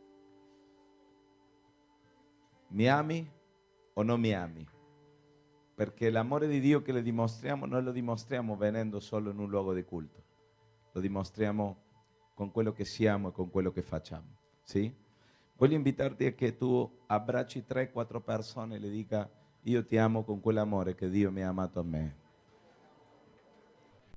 mi ami o non mi ami? Perché l'amore di Dio che le dimostriamo, non lo dimostriamo venendo solo in un luogo di culto, lo dimostriamo con quello che siamo e con quello che facciamo. Sì? Voglio invitarti a che tu abbracci 3-4 persone e le dica: io ti amo con quell'amore che Dio mi ha amato a me.